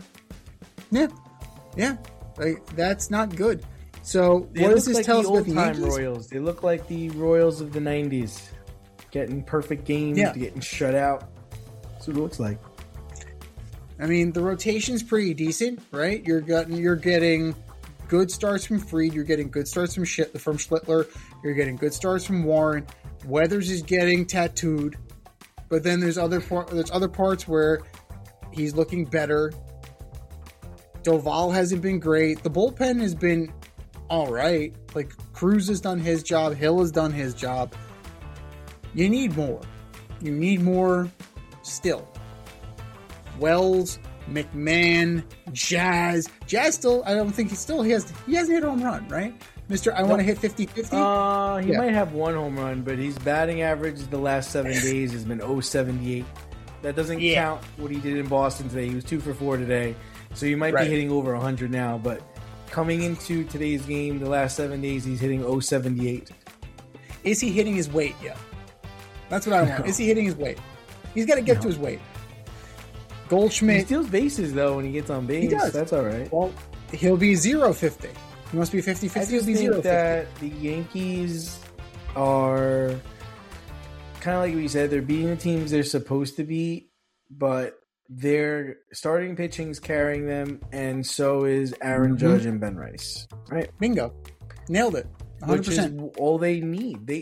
Yeah. Like, that's not good. So, what does this tell us about the Yankees?
Royals. They look like the Royals of the 90s. Getting perfect games, getting shut out. That's what it looks like.
I mean, the rotation's pretty decent, right? You're getting good starts from Fried. You're getting good starts from Schlittler. You're getting good starts from Warren. Weathers is getting tattooed. But then there's other parts where he's looking better. Doval hasn't been great. The bullpen has been all right. Like, Cruz has done his job. Hill has done his job. You need more. You need more still. Wells, McMahon, Jazz. Jazz still, I don't think he hasn't hit a home run, right? Mr. I want to hit 50-50?
He might have 1 home run, but his batting average the last 7 days has been .078. That doesn't count what he did in Boston today. He was 2 for 4 today, so he might be hitting over 100 now. But coming into today's game, the last 7 days, he's hitting .078.
Is he hitting his weight yet? That's what I want. Is he hitting his weight? He's got to get to his weight. Goldschmidt.
He steals bases, though, when he gets on base. He does. That's all right.
Well, he'll be 0-50. He must be 50-50.
I just
he'll be
think
0-50.
that the Yankees are kind of like we said, they're beating the teams they're supposed to beat, but their starting pitching's carrying them, and so is Aaron Judge and Ben Rice. Right?
Bingo. Nailed it. 100%.
Which is all they need.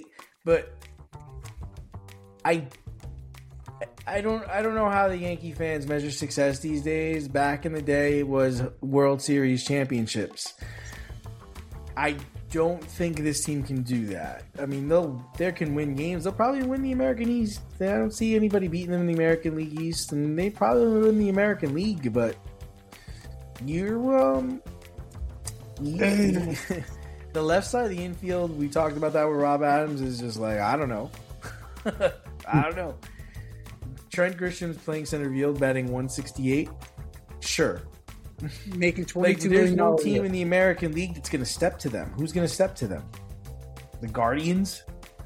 I don't know how the Yankee fans measure success these days. Back in the day, it was World Series championships. I don't think this team can do that. I mean, they can win games. They'll probably win the American East. I don't see anybody beating them in the American League East, and they probably will win the American League. But the left side of the infield, we talked about that with Rob Adams, is just like, I don't know. I don't know. Trent Grisham's playing center field, batting 168. Sure.
Making $22
Like, there's
million.
no team in the American League that's going to step to them. Who's going to step to them? The Guardians?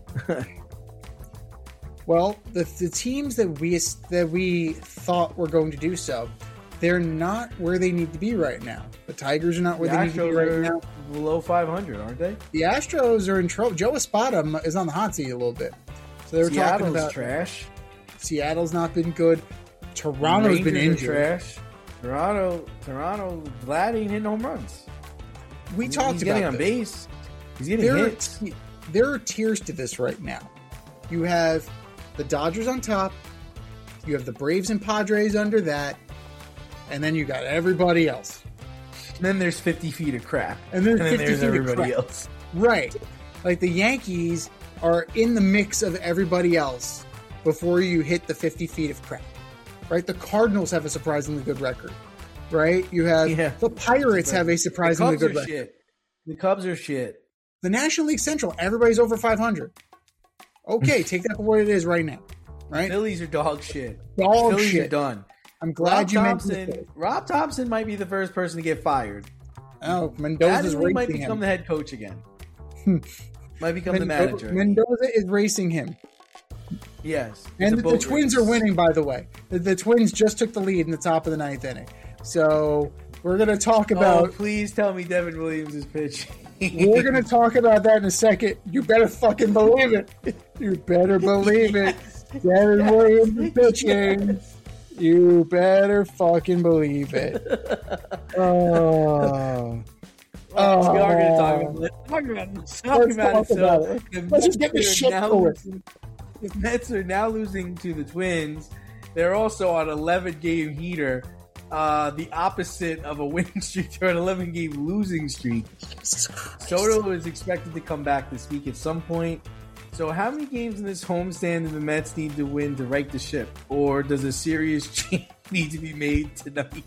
Well, the teams that we thought were going to do so, they're not where they need to be right now. The Tigers are not where
The
they need to be
Astros
right
are
now.
below 500, aren't they?
The Astros are in trouble. Joe Espada is on the hot seat a little bit. So they were talking
Seattle's
about
trash.
Seattle's not been good. Toronto's been
Rangers are
injured.
trash. Toronto, Vlad ain't hitting home runs.
We talked
He's
about
getting on
this.
base. He's getting
There
hits.
there are tiers to this right now. You have the Dodgers on top. You have the Braves and Padres under that. And then you got everybody else.
And then there's 50 feet of crap.
And then 50
there's
feet of
everybody
crap.
else.
Right. Like the Yankees are in the mix of everybody else before you hit the 50 feet of crap. Right? The Cardinals have a surprisingly good record. Right? You have the Pirates have a surprisingly good record.
Shit. The Cubs are shit.
The National League Central, everybody's over 500. Okay, take that for what it is right now. Right?
Phillies are dog shit.
Dog
Phillies
shit.
are done.
I'm glad you mentioned
Thompson.
it.
Rob Thompson might be the first person to get fired.
Oh, Mendoza's
Mattingly might
racing
become
him.
the head coach again. Might become the manager.
Mendoza is racing him.
Yes.
And
It's a
the
boat
Twins
race.
are winning, by the way. The Twins just took the lead in the top of the ninth inning. So we're going to talk
Oh,
about
please tell me Devin Williams is pitching.
we're going to talk about that in a second. You better fucking believe it. You better believe it. Devin Williams is pitching. You better fucking believe it. Oh.
We are going to talk about it.
Let's talk about it.
The
Let's just get the
Mets
shit
are now
going.
losing- The Mets are now losing to the Twins. They're also on 11-game heater. The opposite of a winning streak. They're on an 11-game losing streak. Soto is expected to come back this week at some point. So how many games in this homestand do the Mets need to win to right the ship? Or does a serious change need to be made tonight?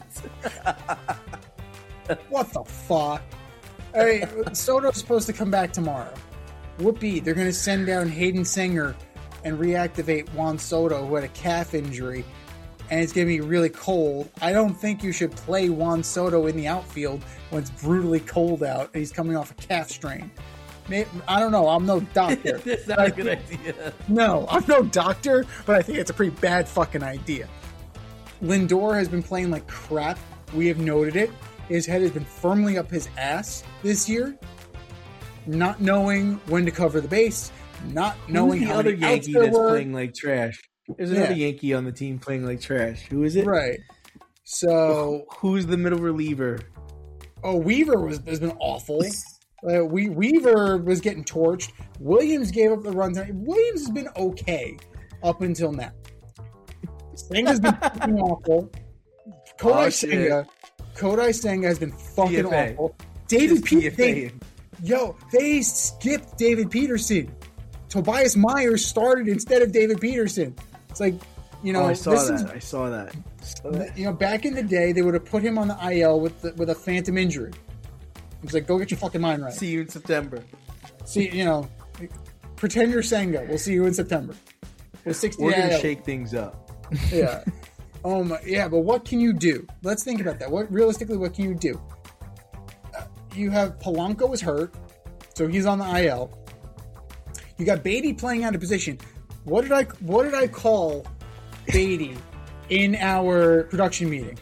What the fuck? Hey, Soto's supposed to come back tomorrow. Whoopee, they're going to send down Hayden Singer and reactivate Juan Soto, who had a calf injury, and it's going to be really cold. I don't think you should play Juan Soto in the outfield when it's brutally cold out and he's coming off a calf strain. I don't know. I'm no doctor.
That's not a good idea.
No, I'm no doctor, but I think it's a pretty bad fucking idea. Lindor has been playing like crap. We have noted it. His head has been firmly up his ass this year, not knowing when to cover the base, not knowing
Who's the
how
other
many outs
Yankee
there
that's
were.
playing like trash? There's another Yankee on the team playing like trash. Who is it?
Right. So,
Who's the middle reliever?
Weaver has been awful. Weaver was getting torched. Williams gave up the runs. Williams has been okay up until now. Senga's been fucking awful. Kodai Senga has been fucking
DFA.
awful. David
DFA.
Peterson. They skipped David Peterson. Tobias Myers started instead of David Peterson. It's like,
I saw that.
Back in the day, they would have put him on the IL with a phantom injury. It's like, go get your fucking mind right.
See you in September.
Pretend you're Senga. We'll see you in September. With 60
We're gonna
IL.
shake things up.
Yeah. But what can you do? Let's think about that. What can you do? You have Polanco is hurt, so he's on the IL. You got Beatty playing out of position. What did I call Beatty in our production meeting?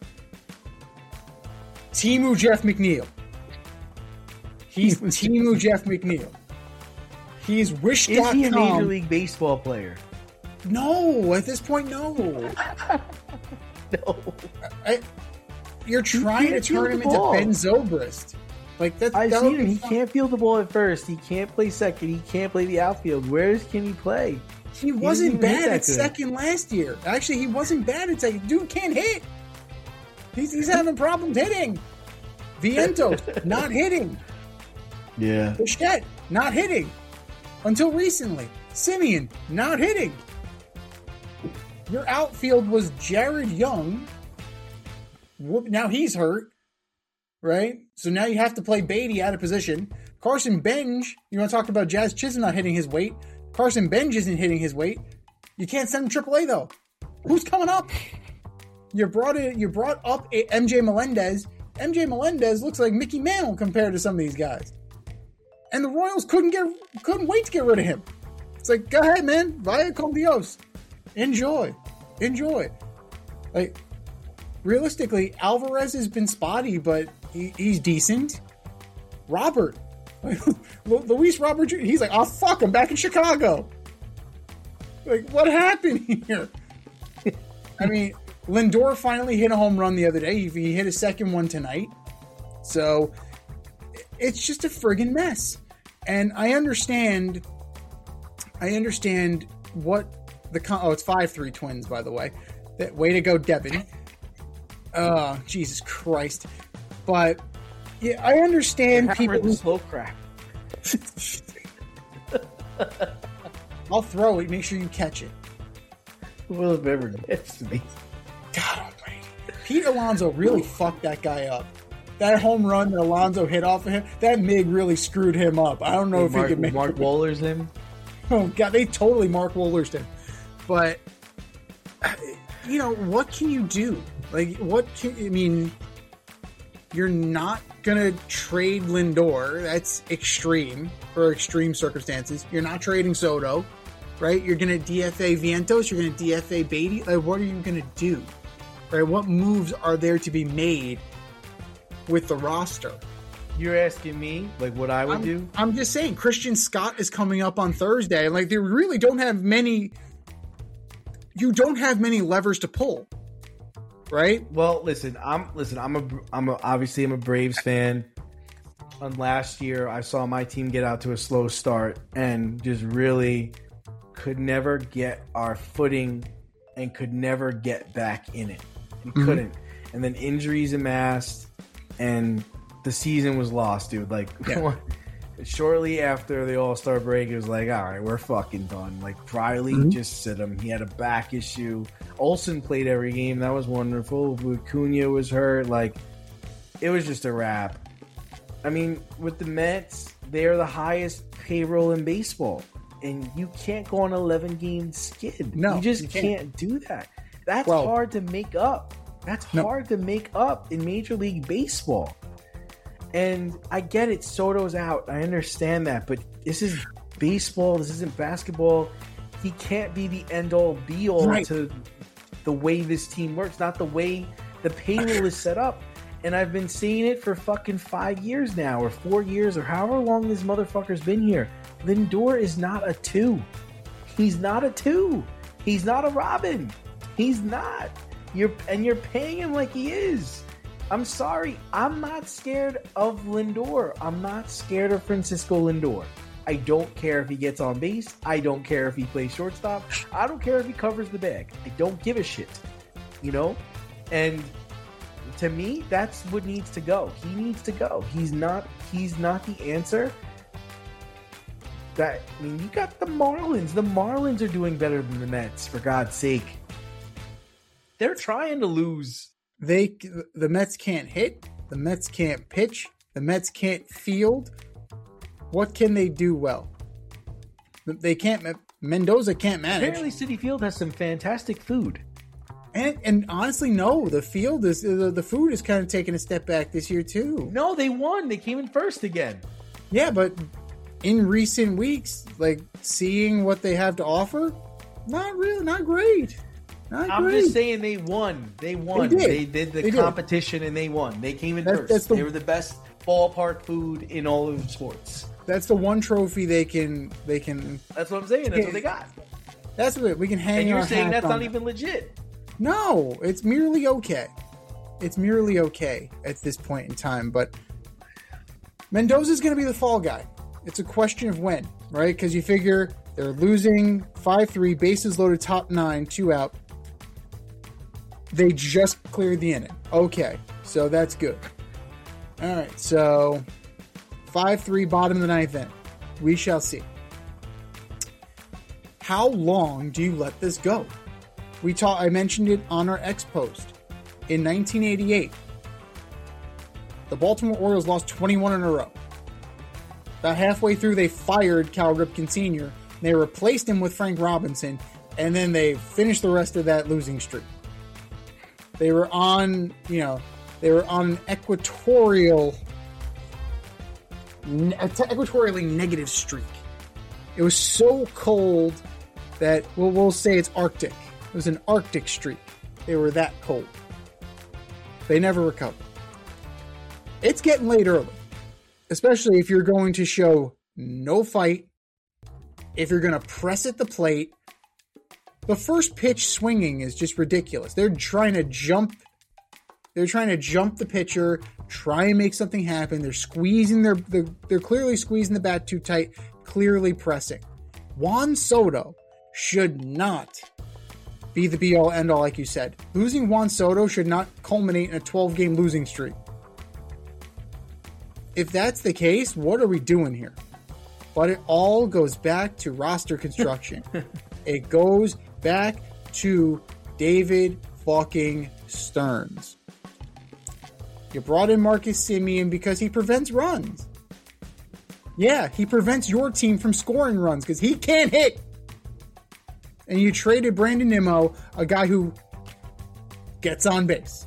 Timu Jeff McNeil. He's Timu Jeff McNeil. He's Wish.com.
Is he a Major League Baseball player?
No, at this point, no.
No.
You're trying to turn him into Ben Zobrist. Like that's
I've seen him. He can't field the ball at first. He can't play second. He can't play the outfield. Where can he play?
He wasn't
doesn't hit
bad
that
at
good.
second last year. Actually, he wasn't bad at second. Dude can't hit. He's having problems hitting. Vientos, not hitting.
Yeah.
Bichette, not hitting. Until recently. Simeon, not hitting. Your outfield was Jared Young. Now he's hurt. Right? So now you have to play Beatty out of position. Carson Benj, you want to talk about Jazz Chisholm not hitting his weight. Carson Benj isn't hitting his weight. You can't send him AAA, though. Who's coming up? You brought up a MJ Melendez. MJ Melendez looks like Mickey Mantle compared to some of these guys. And the Royals couldn't wait to get rid of him. It's like, go ahead, man. Vaya con Dios. Enjoy. Like, realistically, Alvarez has been spotty, but he's decent. Robert. Luis Robert, he's like, oh, fuck, I'm back in Chicago. Like, what happened here? I mean, Lindor finally hit a home run the other day. He hit a second one tonight. So, it's just a friggin' mess. And I understand what it's 5-3 Twins, by the way. That way to go, Devin. Oh, Jesus Christ. But yeah, I understand people
who slow crap.
I'll throw it, make sure you catch it.
Will it ever gets to me?
God almighty. Pete Alonso really fucked that guy up. That home run that Alonso hit off of him, that MIG really screwed him up. I don't know if he could make
Mark Wohlers him.
Oh God, they totally Mark Wohlers him. But what can you do? Like, you're not gonna trade Lindor. That's extreme for extreme circumstances. You're not trading Soto, right? You're gonna DFA Vientos. You're gonna DFA Beatty. Like, what are you gonna do? Right? What moves are there to be made with the roster?
You're asking me, like, what I would do?
I'm just saying, Christian Scott is coming up on Thursday. Like, they really don't have many. You don't have many levers to pull, right?
Well, listen. I'm obviously a Braves fan. On last year, I saw my team get out to a slow start and just really could never get our footing and could never get back in it. And couldn't. And then injuries amassed and the season was lost, dude. Like, shortly after the All-Star break, it was like, all right, we're fucking done. Like, Riley just sit him. He had a back issue. Olsen played every game. That was wonderful. Acuna was hurt. Like, it was just a wrap. I mean, with the Mets, they're the highest payroll in baseball. And you can't go on an 11-game skid.
No,
you just can't do that. That's hard to make up. That's hard to make up in Major League Baseball. And I get it, Soto's out. I understand that. But this is baseball. This isn't basketball. He can't be the end-all, be-all to the way this team works, not the way the payroll is set up. And I've been saying it for fucking 5 years now, or 4 years, or however long this motherfucker's been here. Lindor is not a 2. He's not a 2. He's not a Robin. He's not. You're paying him like he is. I'm sorry. I'm not scared of Lindor. I'm not scared of Francisco Lindor. I don't care if he gets on base. I don't care if he plays shortstop. I don't care if he covers the bag. I don't give a shit. And to me, that's what needs to go. He needs to go. He's not the answer. You got the Marlins. The Marlins are doing better than the Mets, for God's sake. They're trying to lose.
The Mets can't hit. The Mets can't pitch. The Mets can't field. What can they do well? They can't. Mendoza can't manage.
Apparently, Citi Field has some fantastic food.
And honestly, no. The field is the food is kind of taking a step back this year too.
No, they won. They came in first again.
Yeah, but in recent weeks, like seeing what they have to offer, not great.
I'm just saying they won. They won. They did the competition and they won. They came in first. They were the best ballpark food in all of sports.
That's the one trophy they can.
That's what I'm saying. That's what they got.
That's what we can hang.
And you're
our
saying that's
hat
not
on.
even legit.
No, it's merely okay. It's merely okay at this point in time. But Mendoza's going to be the fall guy. It's a question of when, right? Because you figure they're losing 5-3, bases loaded, top 9, 2 out. They just cleared the inning. Okay, so that's good. All right, so 5-3, bottom of the 9th inning. We shall see. How long do you let this go? I mentioned it on our X post. In 1988, the Baltimore Orioles lost 21 in a row. About halfway through, they fired Cal Ripken Sr. They replaced him with Frank Robinson. And then they finished the rest of that losing streak. They were on, an equatorially negative streak. It was so cold that, we'll say it's Arctic. It was an Arctic streak. They were that cold. They never recovered. It's getting late early, especially if you're going to show no fight, if you're going to press at the plate. The first pitch swinging is just ridiculous. They're trying to jump the pitcher, try and make something happen. They're squeezing they're clearly squeezing the bat too tight, clearly pressing. Juan Soto should not be the be all end all, like you said. Losing Juan Soto should not culminate in a 12-game losing streak. If that's the case, what are we doing here? But it all goes back to roster construction. It goes back to David fucking Stearns. You brought in Marcus Semien because he prevents runs. Yeah, he prevents your team from scoring runs because he can't hit. And you traded Brandon Nimmo, a guy who gets on base.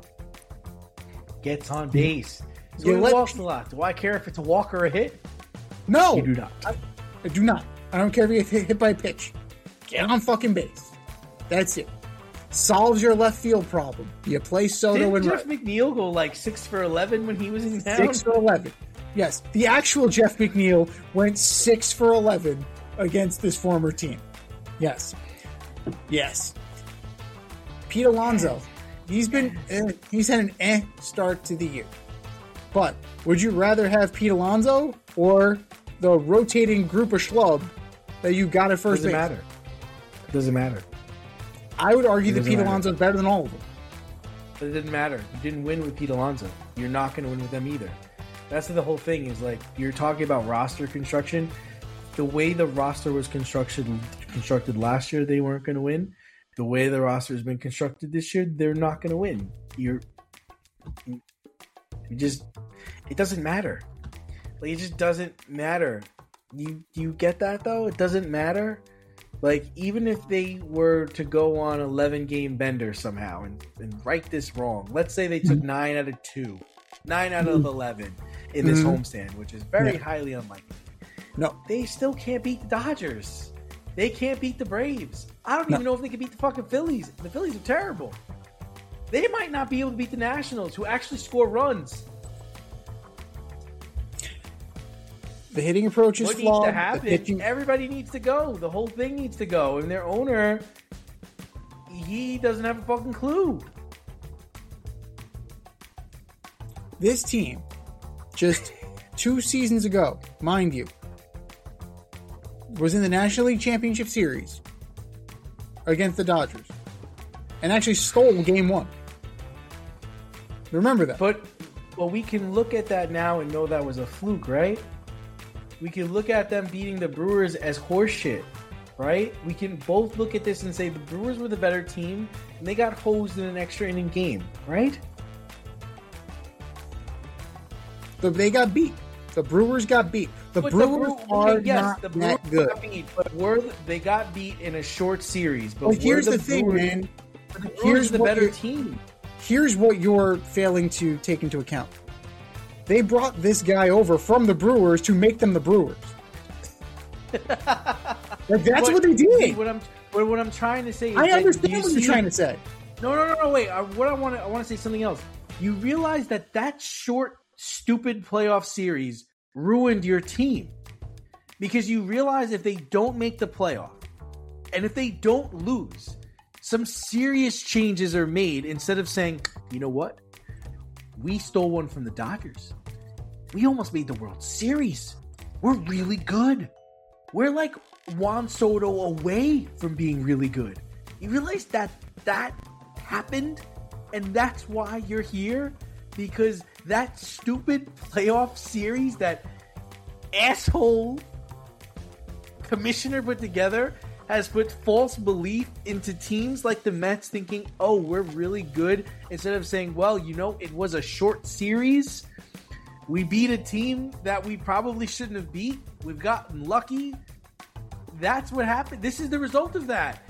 Gets on base. So he walks a lot. Do I care if it's a walk or a hit?
No.
You do not.
I do not. I don't care if you get hit by a pitch. Get on fucking base. That's it. Solves your left field problem. You play Soto
Didn't
and
Jeff McNeil go like 6 for 11 when he was in town?
6 for 11. Yes, the actual Jeff McNeil went 6 for 11 against this former team. Yes. Pete Alonso, he's had an start to the year. But would you rather have Pete Alonso or the rotating group of schlub that you got at first base?
It doesn't matter.
I would argue that Pete Alonso is better than all of them.
But it didn't matter. You didn't win with Pete Alonso. You're not going to win with them either. That's the whole thing is like, you're talking about roster construction. The way the roster was constructed last year, they weren't going to win. The way the roster has been constructed this year, they're not going to win. It doesn't matter. Like, it just doesn't matter. You get that though? It doesn't matter. Like, even if they were to go on 11-game bender somehow and right this wrong, let's say they took 9 out of 2, 9 out of 11 in this homestand, which is very highly unlikely.
No.
They still can't beat the Dodgers. They can't beat the Braves. I don't even know if they can beat the fucking Phillies. The Phillies are terrible. They might not be able to beat the Nationals, who actually score runs.
The hitting approach is flawed.
What needs to happen? Everybody needs to go. The whole thing needs to go. And their owner, he doesn't have a fucking clue.
This team, just 2 seasons ago, mind you, was in the National League Championship Series against the Dodgers and actually stole Game 1. Remember that.
But we can look at that now and know that was a fluke, right? We can look at them beating the Brewers as horseshit, right? We can both look at this and say the Brewers were the better team and they got hosed in an extra inning game, right?
They got beat. The Brewers got beat. The Brewers are not that good.
They got beat in a short series.
But here's the thing, man.
Here's the better team.
Here's what you're failing to take into account. They brought this guy over from the Brewers to make them the Brewers. That's what they did.
See, what I'm trying to say is
I understand what you're trying to say.
No, wait. I want to say something else. You realize that short, stupid playoff series ruined your team. Because you realize if they don't make the playoff, and if they don't lose, some serious changes are made instead of saying, you know what? We stole one from the Dodgers. We almost made the World Series. We're really good. We're like Juan Soto away from being really good. You realize that happened? And that's why you're here? Because that stupid playoff series that asshole commissioner put together has put false belief into teams like the Mets thinking, oh, we're really good, instead of saying, well, it was a short series. We beat a team that we probably shouldn't have beat. We've gotten lucky. That's what happened. This is the result of that.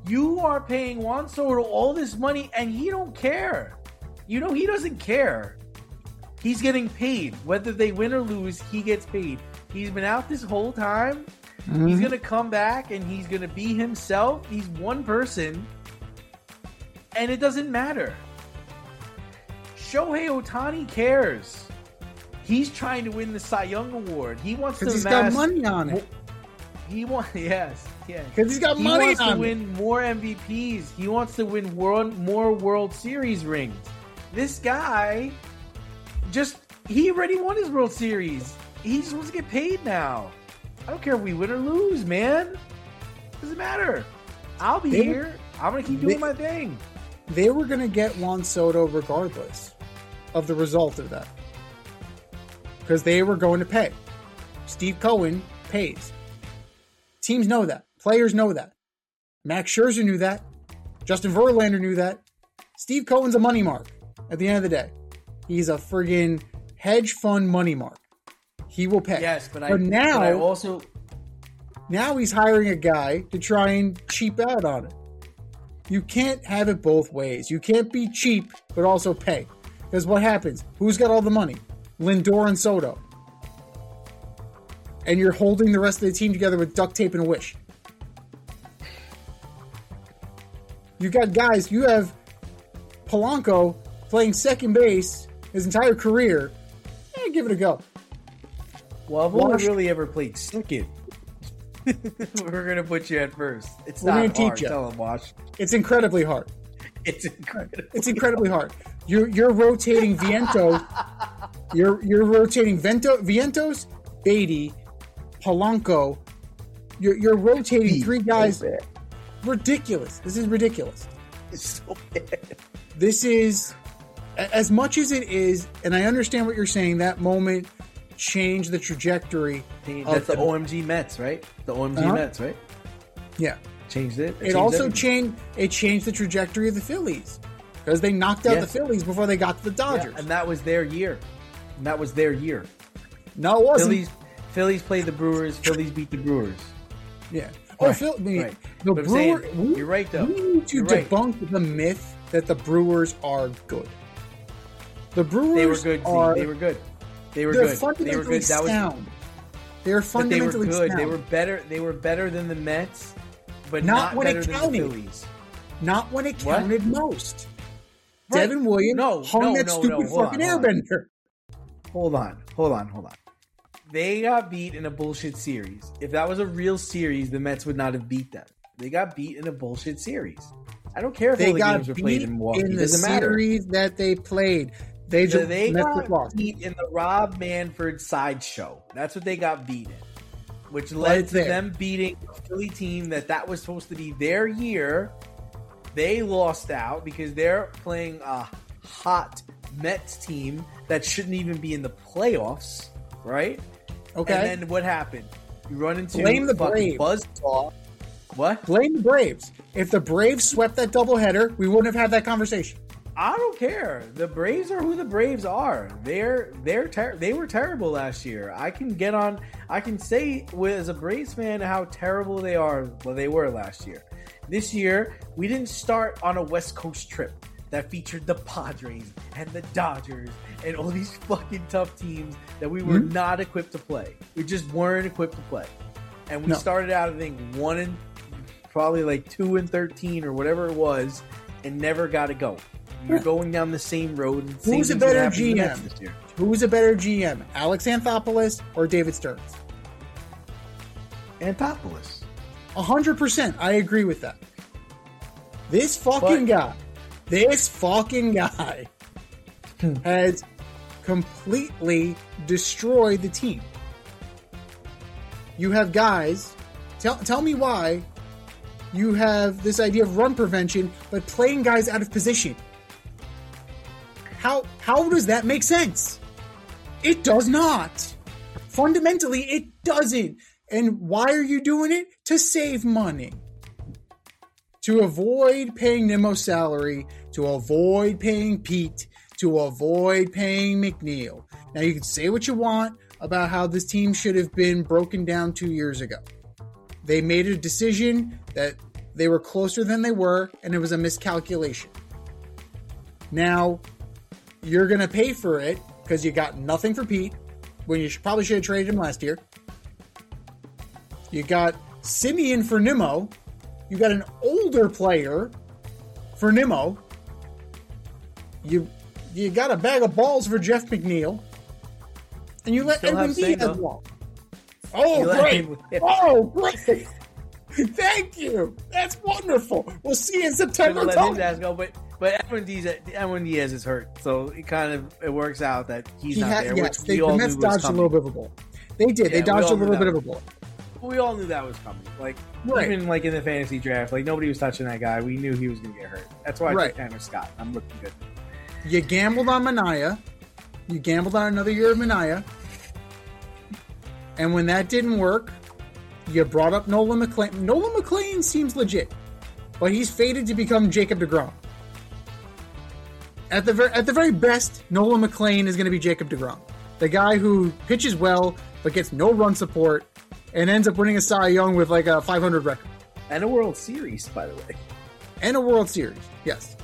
You are paying Juan Soto all this money, and he don't care. He doesn't care. He's getting paid. Whether they win or lose, he gets paid. He's been out this whole time. Mm-hmm. He's going to come back, and he's going to be himself. He's one person, and it doesn't matter. Shohei Ohtani cares. He's trying to win the Cy Young Award. He wants to
because he's got money on it.
Yes.
Because he's got money on it.
He wants to win more MVPs. He wants to win more World Series rings. This guy he already won his World Series. He's supposed to get paid now. I don't care if we win or lose, man. Doesn't matter. I'll be here. I'm going to keep doing my thing.
They were going to get Juan Soto regardless of the result of that. Because they were going to pay. Steve Cohen pays. Teams know that. Players know that. Max Scherzer knew that. Justin Verlander knew that. Steve Cohen's a money mark at the end of the day. He's a friggin' hedge fund money mark. He will pay.
Yes, but
now he's hiring a guy to try and cheap out on it. You can't have it both ways. You can't be cheap, but also pay. Because what happens? Who's got all the money? Lindor and Soto. And you're holding the rest of the team together with duct tape and a wish. You got guys, you have Polanco playing second base his entire career. Give it a go.
Well, I've only really ever played second. We're going to put you at first. It's not hard. Tell him, Wash.
It's incredibly hard.
It's
incredibly hard. You're rotating Vientos. You're rotating Vientos, Beatty, Polanco. You're rotating three guys. Ridiculous. This is ridiculous.
It's so bad.
This is, as much as it is, and I understand what you're saying, that moment changed the trajectory.
That's the OMG Mets, right? The OMG Mets, right?
Yeah.
Changed it.
It also changed the trajectory of the Phillies because they knocked out the Phillies before they got to the Dodgers.
Yeah, and that was their year. No,
it wasn't.
Phillies played the Brewers. Phillies beat the Brewers.
Yeah.
Right.
The
But
Brewers.
You're right, though.
We need to debunk the myth that the Brewers are good. The Brewers
They were good. They were good.
They're fundamentally sound. They're fundamentally sound.
They were good. They were better than the Mets, but
not when
better
it
than
counted.
the Phillies.
Not when it counted most. Right. Devin Williams hung that stupid fucking airbender.
Hold on. They got beat in a bullshit series. If that was a real series, the Mets would not have beat them. They got beat in a bullshit series. I don't care if all the games were played in Milwaukee.
In the series that they played. They got
beat in the Rob Manfred sideshow. That's what they got beat in, which led to them beating a Philly team that was supposed to be their year. They lost out because they're playing a hot Mets team that shouldn't even be in the playoffs, right?
Okay.
And then what happened? You run into
Blame the Braves.
Buzzsaw. What?
Blame the Braves. If the Braves swept that doubleheader, we wouldn't have had that conversation.
I don't care. The Braves are who the Braves are. They were terrible last year. I can say as a Braves fan how terrible they were last year. This year, we didn't start on a West Coast trip that featured the Padres and the Dodgers and all these fucking tough teams that we were not equipped to play. We just weren't equipped to play. And we started out, I think, 2-13 or whatever it was, and never got to go. You're going down the same road.
Who's a better GM? Who's a better GM? Alex Anthopoulos or David Stearns?
Anthopoulos.
100%. I agree with that. This fucking guy has completely destroyed the team. You have guys. Tell me why you have this idea of run prevention, but playing guys out of position. How does that make sense? It does not. Fundamentally, it doesn't. And why are you doing it? To save money. To avoid paying Nimmo's salary, to avoid paying Pete, to avoid paying McNeil. Now, you can say what you want about how this team should have been broken down 2 years ago. They made a decision that They were closer than they were, and it was a miscalculation. Now, you're going to pay for it because you got nothing for Pete when you probably should have traded him last year. You got Simeon for Nimmo. You got an older player for Nimmo. You got a bag of balls for Jeff McNeil. And you let Edwin Diaz walk. Oh, great. Oh, great. Thank you. That's wonderful. We'll see you in September.
Let his ass go, but Edwin Diaz is hurt, so it works out that he's not there.
Yes, the Mets dodged a little bit of a bullet. They did. They dodged a little bit of a bullet.
We all knew that was coming. Even in the fantasy draft, nobody was touching that guy. We knew he was going to get hurt. That's why I took Tanner Scott. I'm looking good.
You gambled on Manaea. You gambled on another year of Manaea. And when that didn't work, you brought up Nolan McLean. Nolan McLean seems legit, but he's fated to become Jacob deGrom. At the very best, Nolan McLean is going to be Jacob deGrom, the guy who pitches well but gets no run support and ends up winning a Cy Young with a 500 record
and a World Series, by the way,
and a World Series. Yes,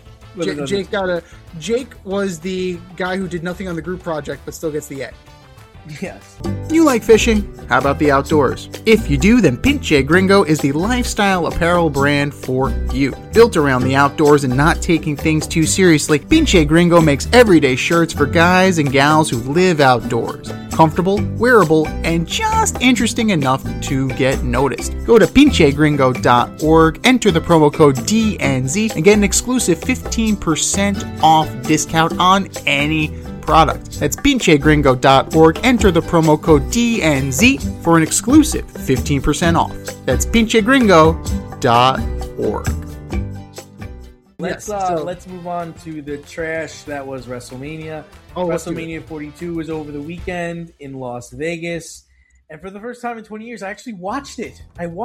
Jake was the guy who did nothing on the group project but still gets the A.
Yes.
You like fishing? How about the outdoors? If you do, then Pinche Gringo is the lifestyle apparel brand for you. Built around the outdoors and not taking things too seriously, Pinche Gringo makes everyday shirts for guys and gals who live outdoors. Comfortable, wearable, and just interesting enough to get noticed. Go to pinchegringo.org, enter the promo code DNZ, and get an exclusive 15% off discount on any product. That's pinchegringo.org. Enter the promo code DNZ for an exclusive 15% off. That's pinchegringo.org.
Let's move on to the trash that was WrestleMania. WrestleMania 42 was over the weekend in Las Vegas, and for the first time in 20 years, I actually watched it.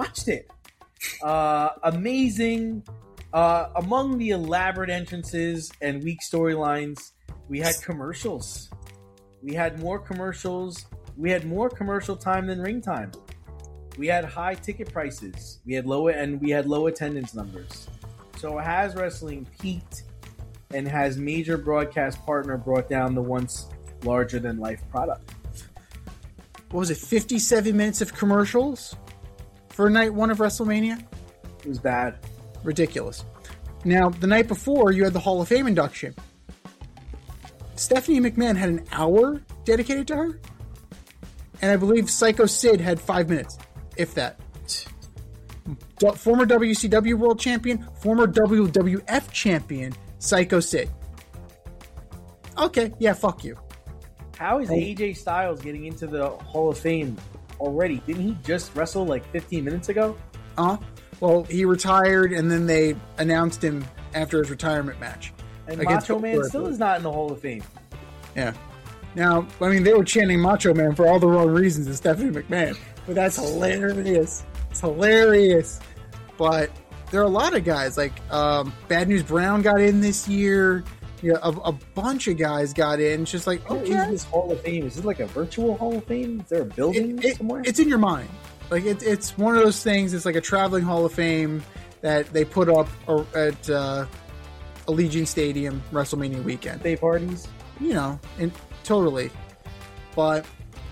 Amazing. Among the elaborate entrances and weak storylines, we had commercials. We had more commercials. We had more commercial time than ring time. We had high ticket prices. We had low attendance numbers. So has wrestling peaked, and has major broadcast partner brought down the once larger than life product?
What was it? 57 minutes of commercials for night one of WrestleMania?
It was bad.
Ridiculous. Now, the night before, you had the Hall of Fame induction. Stephanie McMahon had an hour dedicated to her, and I believe Psycho Sid had 5 minutes, if that. Former WCW World Champion, former WWF Champion, Psycho Sid. Okay, yeah, fuck you.
How is AJ Styles getting into the Hall of Fame already? Didn't he just wrestle 15 minutes ago?
Well, he retired, and then they announced him after his retirement match.
And Macho Man still is not in the Hall of Fame.
Yeah. Now, they were chanting Macho Man for all the wrong reasons in Stephanie McMahon. But that's hilarious. It's hilarious. But there are a lot of guys. Bad News Brown got in this year. Yeah, a bunch of guys got in. It's just okay.
What is this Hall of Fame? Is it a virtual Hall of Fame? Is there a building somewhere?
It's in your mind. It's one of those things. It's like a traveling Hall of Fame that they put up at Allegiant Stadium WrestleMania weekend.
Day parties?
Totally. But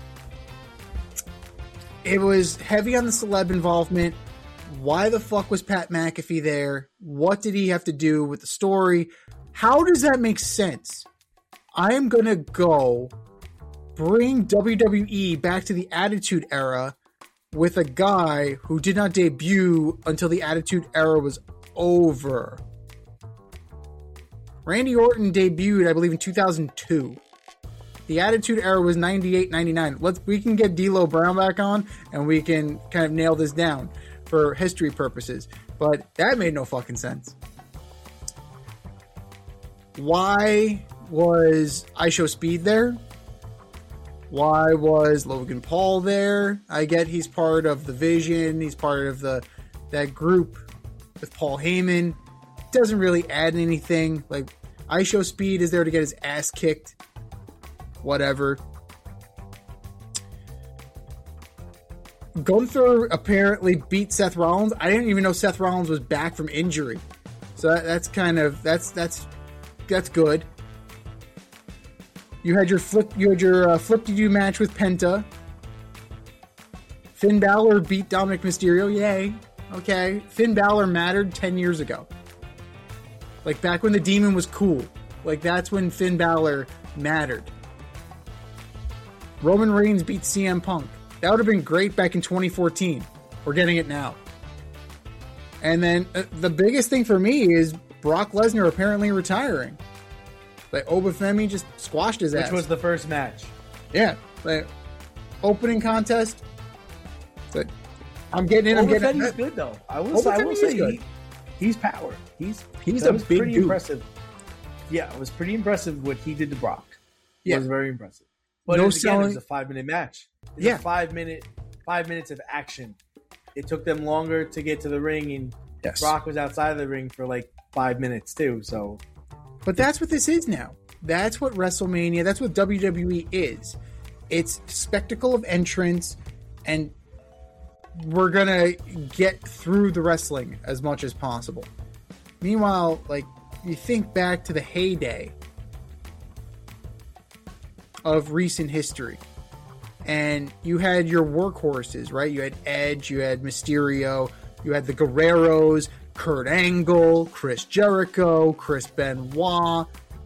it was heavy on the celeb involvement. Why the fuck was Pat McAfee there? What did he have to do with the story? How does that make sense? I am going to go bring WWE back to the Attitude Era with a guy who did not debut until the Attitude Era was over. Randy Orton debuted, I believe, in 2002. The Attitude Era was 98, 99. We can get D'Lo Brown back on, and we can kind of nail this down for history purposes. But that made no fucking sense. Why was IShowSpeed there? Why was Logan Paul there? I get he's part of the Vision. He's part of that group with Paul Heyman. Doesn't really add anything. IShowSpeed is there to get his ass kicked. Whatever. Gunther apparently beat Seth Rollins. I didn't even know Seth Rollins was back from injury. So that's good. You had your flip-to-do match with Penta. Finn Balor beat Dominic Mysterio. Yay. Okay. Finn Balor mattered 10 years ago. Like back when the Demon was cool. Like that's when Finn Balor mattered. Roman Reigns beat CM Punk. That would have been great back in 2014. We're getting it now. And then the biggest thing for me is Brock Lesnar apparently retiring. Like Obafemi just squashed his ass.
Which was the first match.
Yeah. Like opening contest. But I'm getting in.
Obafemi's good though. I will say he's power. He's
a big
pretty
dude.
Impressive. Yeah, it was pretty impressive what he did to Brock. It was very impressive. But
No
it was a 5-minute match.
Yeah.
5 minutes of action. It took them longer to get to the ring, and
Yes.
Brock was outside of the ring for like 5 minutes too. So,
But that's what this is now. That's what WrestleMania, that's what WWE is. It's spectacle of entrance, and we're going to get through the wrestling as much as possible. Meanwhile, like, you think back to the heyday of recent history, and you had your workhorses, right? You had Edge, you had Mysterio, you had the Guerreros, Kurt Angle, Chris Jericho, Chris Benoit,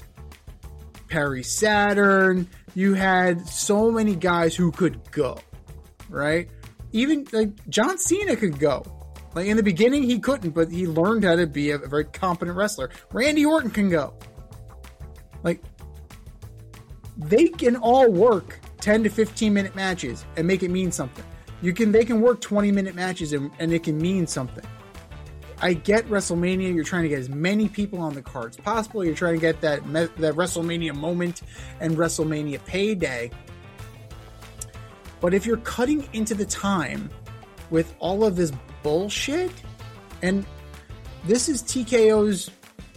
Perry Saturn. You had so many guys who could go, right? Even like John Cena could go. Like in the beginning he couldn't, but he learned how to be a very competent wrestler. Randy Orton can go. Like they can all work 10 to 15 minute matches and make it mean something. They can work 20-minute matches and it can mean something. I get WrestleMania. You're trying to get as many people on the card as possible. You're trying to get that WrestleMania moment and WrestleMania payday. But if you're cutting into the time with all of this bullshit, and this is TKO's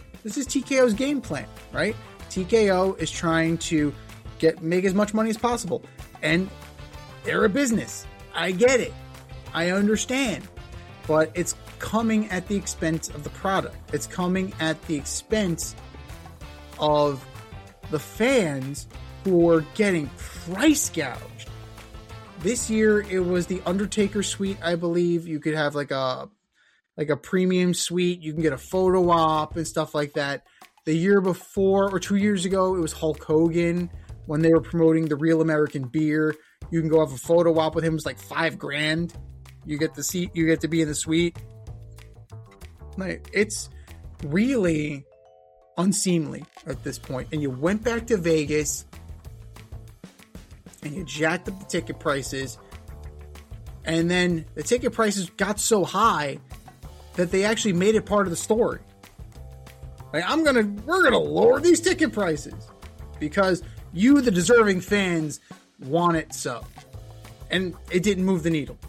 game plan, right? TKO is trying to make as much money as possible, and they're a business. I get it. I understand. But it's coming at the expense of the product. It's coming at the expense of the fans who are getting price gouged. This year, it was the Undertaker suite, I believe. You could have like a premium suite. You can get a photo op and stuff like that. The year before, or 2 years ago, it was Hulk Hogan when they were promoting the Real American Beer. You can go have a photo op with him. It's like $5,000. You get the seat. You get to be in the suite. Like, it's really unseemly at this point. And you went back to Vegas and you jacked up the ticket prices. And then the ticket prices got so high that they actually made it part of the story. Like, we're gonna lower these ticket prices because you, the deserving fans, want it so. And it didn't move the needle.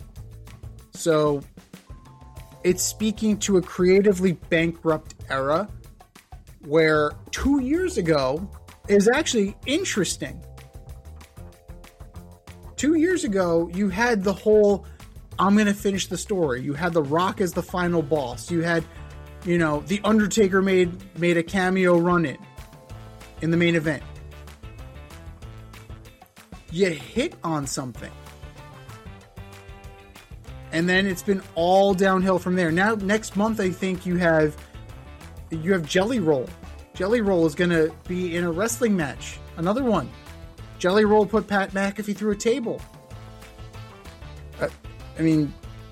So it's speaking to a creatively bankrupt era where 2 years ago is actually interesting. 2 years ago, you had the whole, I'm going to finish the story. You had The Rock as the final boss. You had, The Undertaker made a cameo run-in in the main event. You hit on something. And then it's been all downhill from there. Now, next month, I think you have Jelly Roll. Jelly Roll is going to be in a wrestling match. Another one. Jelly Roll put Pat McAfee through a table. I mean,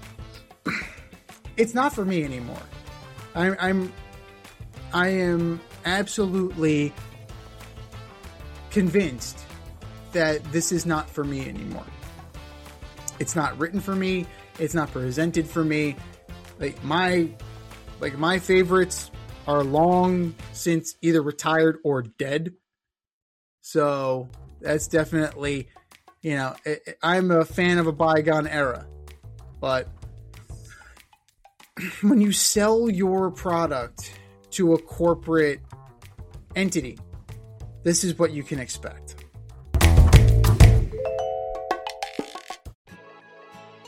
it's not for me anymore. I am absolutely convinced that this is not for me anymore. It's not written for me. It's not presented for me. My favorites are long since either retired or dead. So that's definitely, I'm a fan of a bygone era. But when you sell your product to a corporate entity, this is what you can expect.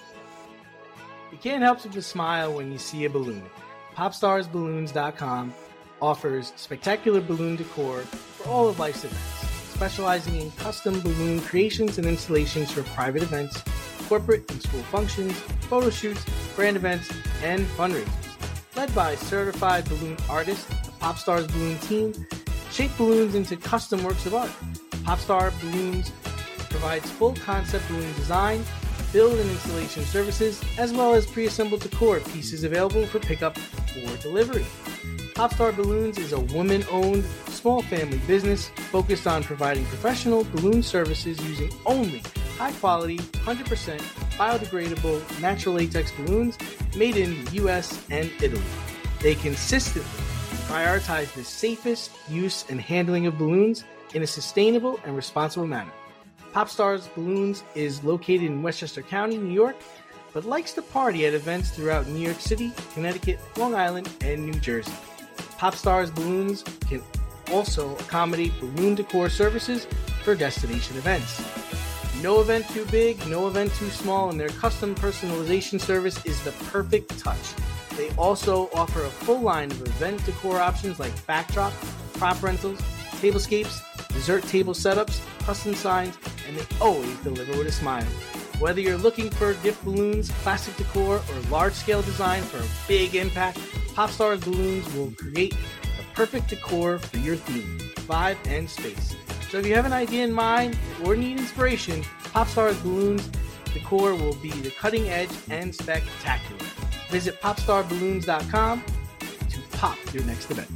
You can't help but smile when you see a balloon. PopstarsBalloons.com offers spectacular balloon decor for all of life's events, specializing in custom balloon creations and installations for private events, corporate and school functions, photo shoots, brand events, and fundraisers. Led by certified balloon artists, the Popstars Balloon team shape balloons into custom works of art. Popstar Balloons provides full concept balloon design, build and installation services, as well as pre-assembled decor pieces available for pickup or delivery. Popstar Balloons is a woman-owned, small family business focused on providing professional balloon services using only high-quality, 100% biodegradable natural latex balloons made in the US and Italy. They consistently prioritize the safest use and handling of balloons in a sustainable and responsible manner. Popstars Balloons is located in Westchester County, New York, but likes to party at events throughout New York City, Connecticut, Long Island, and New Jersey. Popstars Balloons can also accommodate balloon decor services for destination events. No event too big, no event too small, and their custom personalization service is the perfect touch. They also offer a full line of event decor options like backdrop, prop rentals, tablescapes, dessert table setups, custom signs, and they always deliver with a smile. Whether you're looking for gift balloons, classic decor, or large-scale design for a big impact, Popstars Balloons will create the perfect decor for your theme, vibe, and space. So if you have an idea in mind or need inspiration, Popstars Balloons decor will be the cutting edge and spectacular. Visit popstarballoons.com to pop your next event.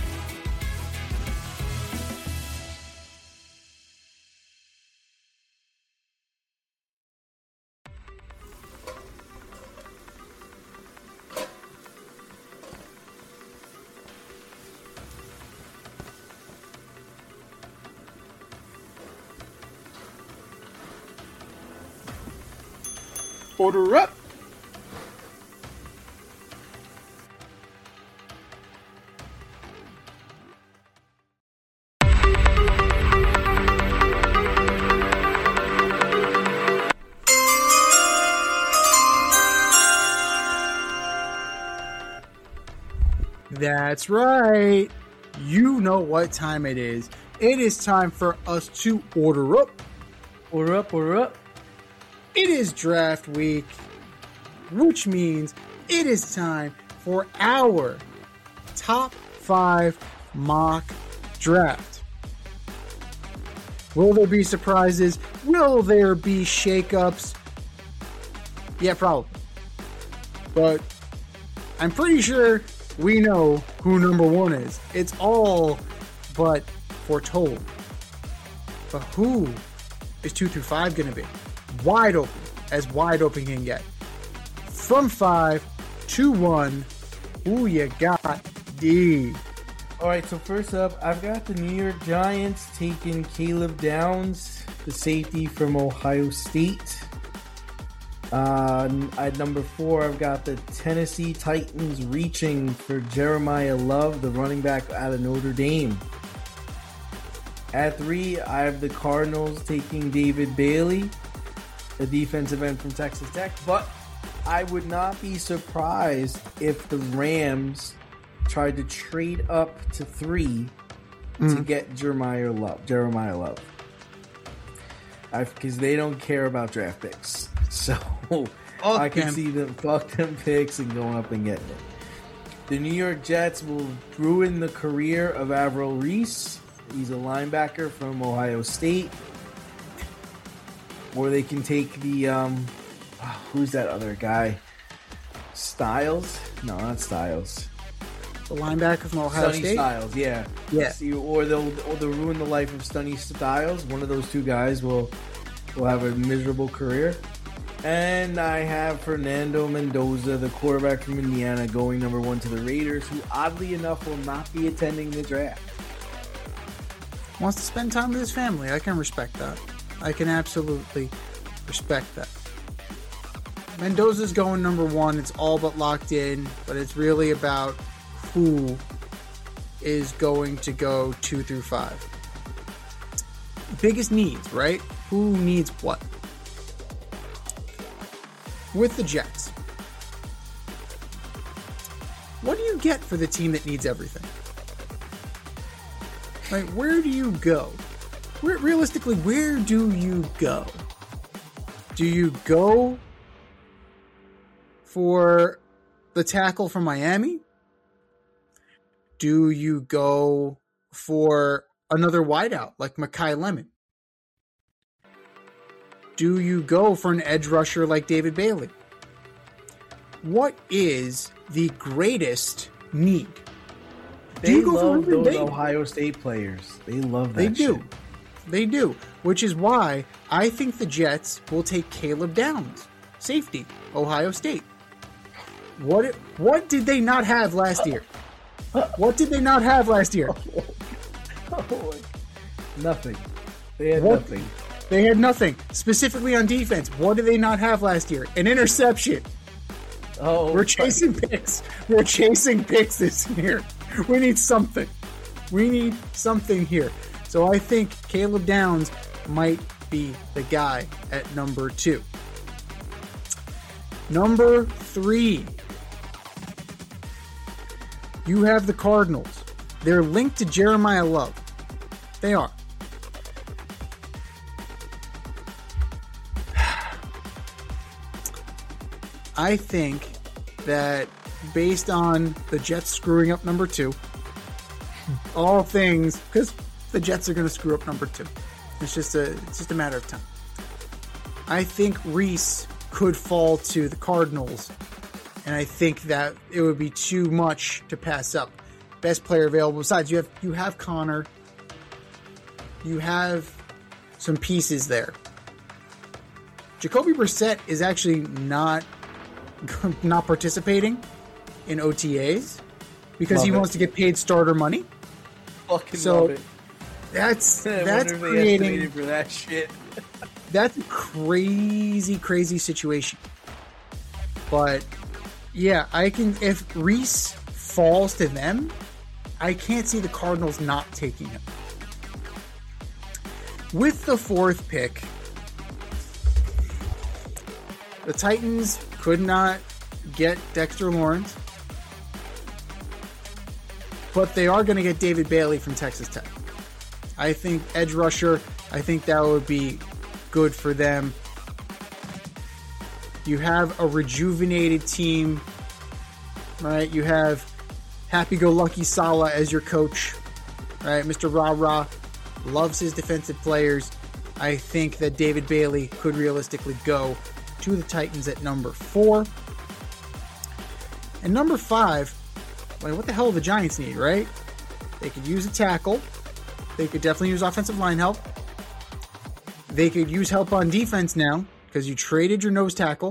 Order up!
That's right. You know what time it is. It is time for us to order up.
Order up, order up.
It is draft week, which means it is time for our top 5 mock draft. Will there be surprises? Will there be shakeups? Yeah, probably. But I'm pretty sure we know who number 1 is. It's all but foretold. But who is 2 through 5 going to be? Wide open, as wide open can get. From 5 to 1, who you got, D?
Alright, so first up, I've got the New York Giants taking Caleb Downs, the safety from Ohio State. At number 4, I've got the Tennessee Titans reaching for Jeremiah Love, the running back out of Notre Dame. At 3, I have the Cardinals taking David Bailey, the defensive end from Texas Tech. But I would not be surprised if the Rams tried to trade up to 3 to get Jeremiah Love. Because they don't care about draft picks. So I can see them fuck them picks and going up and getting it. The New York Jets will ruin the career of Avril Reese. He's a linebacker from Ohio State. Or they can take the who's that other guy? Styles? No, not Styles.
The linebacker from Ohio
Sonny
State?
Styles, yeah. Or they'll ruin the life of Sonny Styles. One of those two guys will have a miserable career. And I have Fernando Mendoza, the quarterback from Indiana, going number 1 to the Raiders, who oddly enough will not be attending the draft.
Wants to spend time with his family. I can respect that. I can absolutely respect that. Mendoza's going number 1. It's all but locked in, but it's really about who is going to go 2 through 5. Biggest needs, right? Who needs what? With the Jets, you get for the team that needs everything? Like, where do you go? Realistically, where do you go? Do you go for the tackle from Miami? Do you go for another wideout like Mekhi Lemon? Do you go for an edge rusher like David Bailey? What is the greatest need?
They love those Ohio State players. They love that shit.
They do. Which is why I think the Jets will take Caleb Downs, safety, Ohio State. What did they not have last year? What did they not have last year?
Nothing. They had nothing.
They had nothing. Specifically on defense, what did they not have last year? An interception.
Oh,
we're chasing picks. We're chasing picks this year. We need something. We need something here. So I think Caleb Downs might be the guy at number 2. Number 3. You have the Cardinals. They're linked to Jeremiah Love. They are. I think that based on the Jets screwing up number 2, all things, because the Jets are going to screw up number 2. It's just a matter of time. I think Reese could fall to the Cardinals, and I think that it would be too much to pass up. Best player available. Besides, you have Connor. You have some pieces there. Jacoby Brissett is actually not participating in OTAs because he wants to get paid starter money.
Fucking love it.
That's
creating for that shit.
That's a crazy situation. But yeah, if Reese falls to them, I can't see the Cardinals not taking him. With the 4th pick, the Titans could not get Dexter Lawrence, but they are going to get David Bailey from Texas Tech. I think edge rusher, I think that would be good for them. You have a rejuvenated team, right? You have happy-go-lucky Saleh as your coach, right? Mr. Rah-Rah loves his defensive players. I think that David Bailey could realistically go to the Titans at number 4. And number 5, what the hell do the Giants need, right? They could use a tackle. They could definitely use offensive line help. They could use help on defense now because you traded your nose tackle.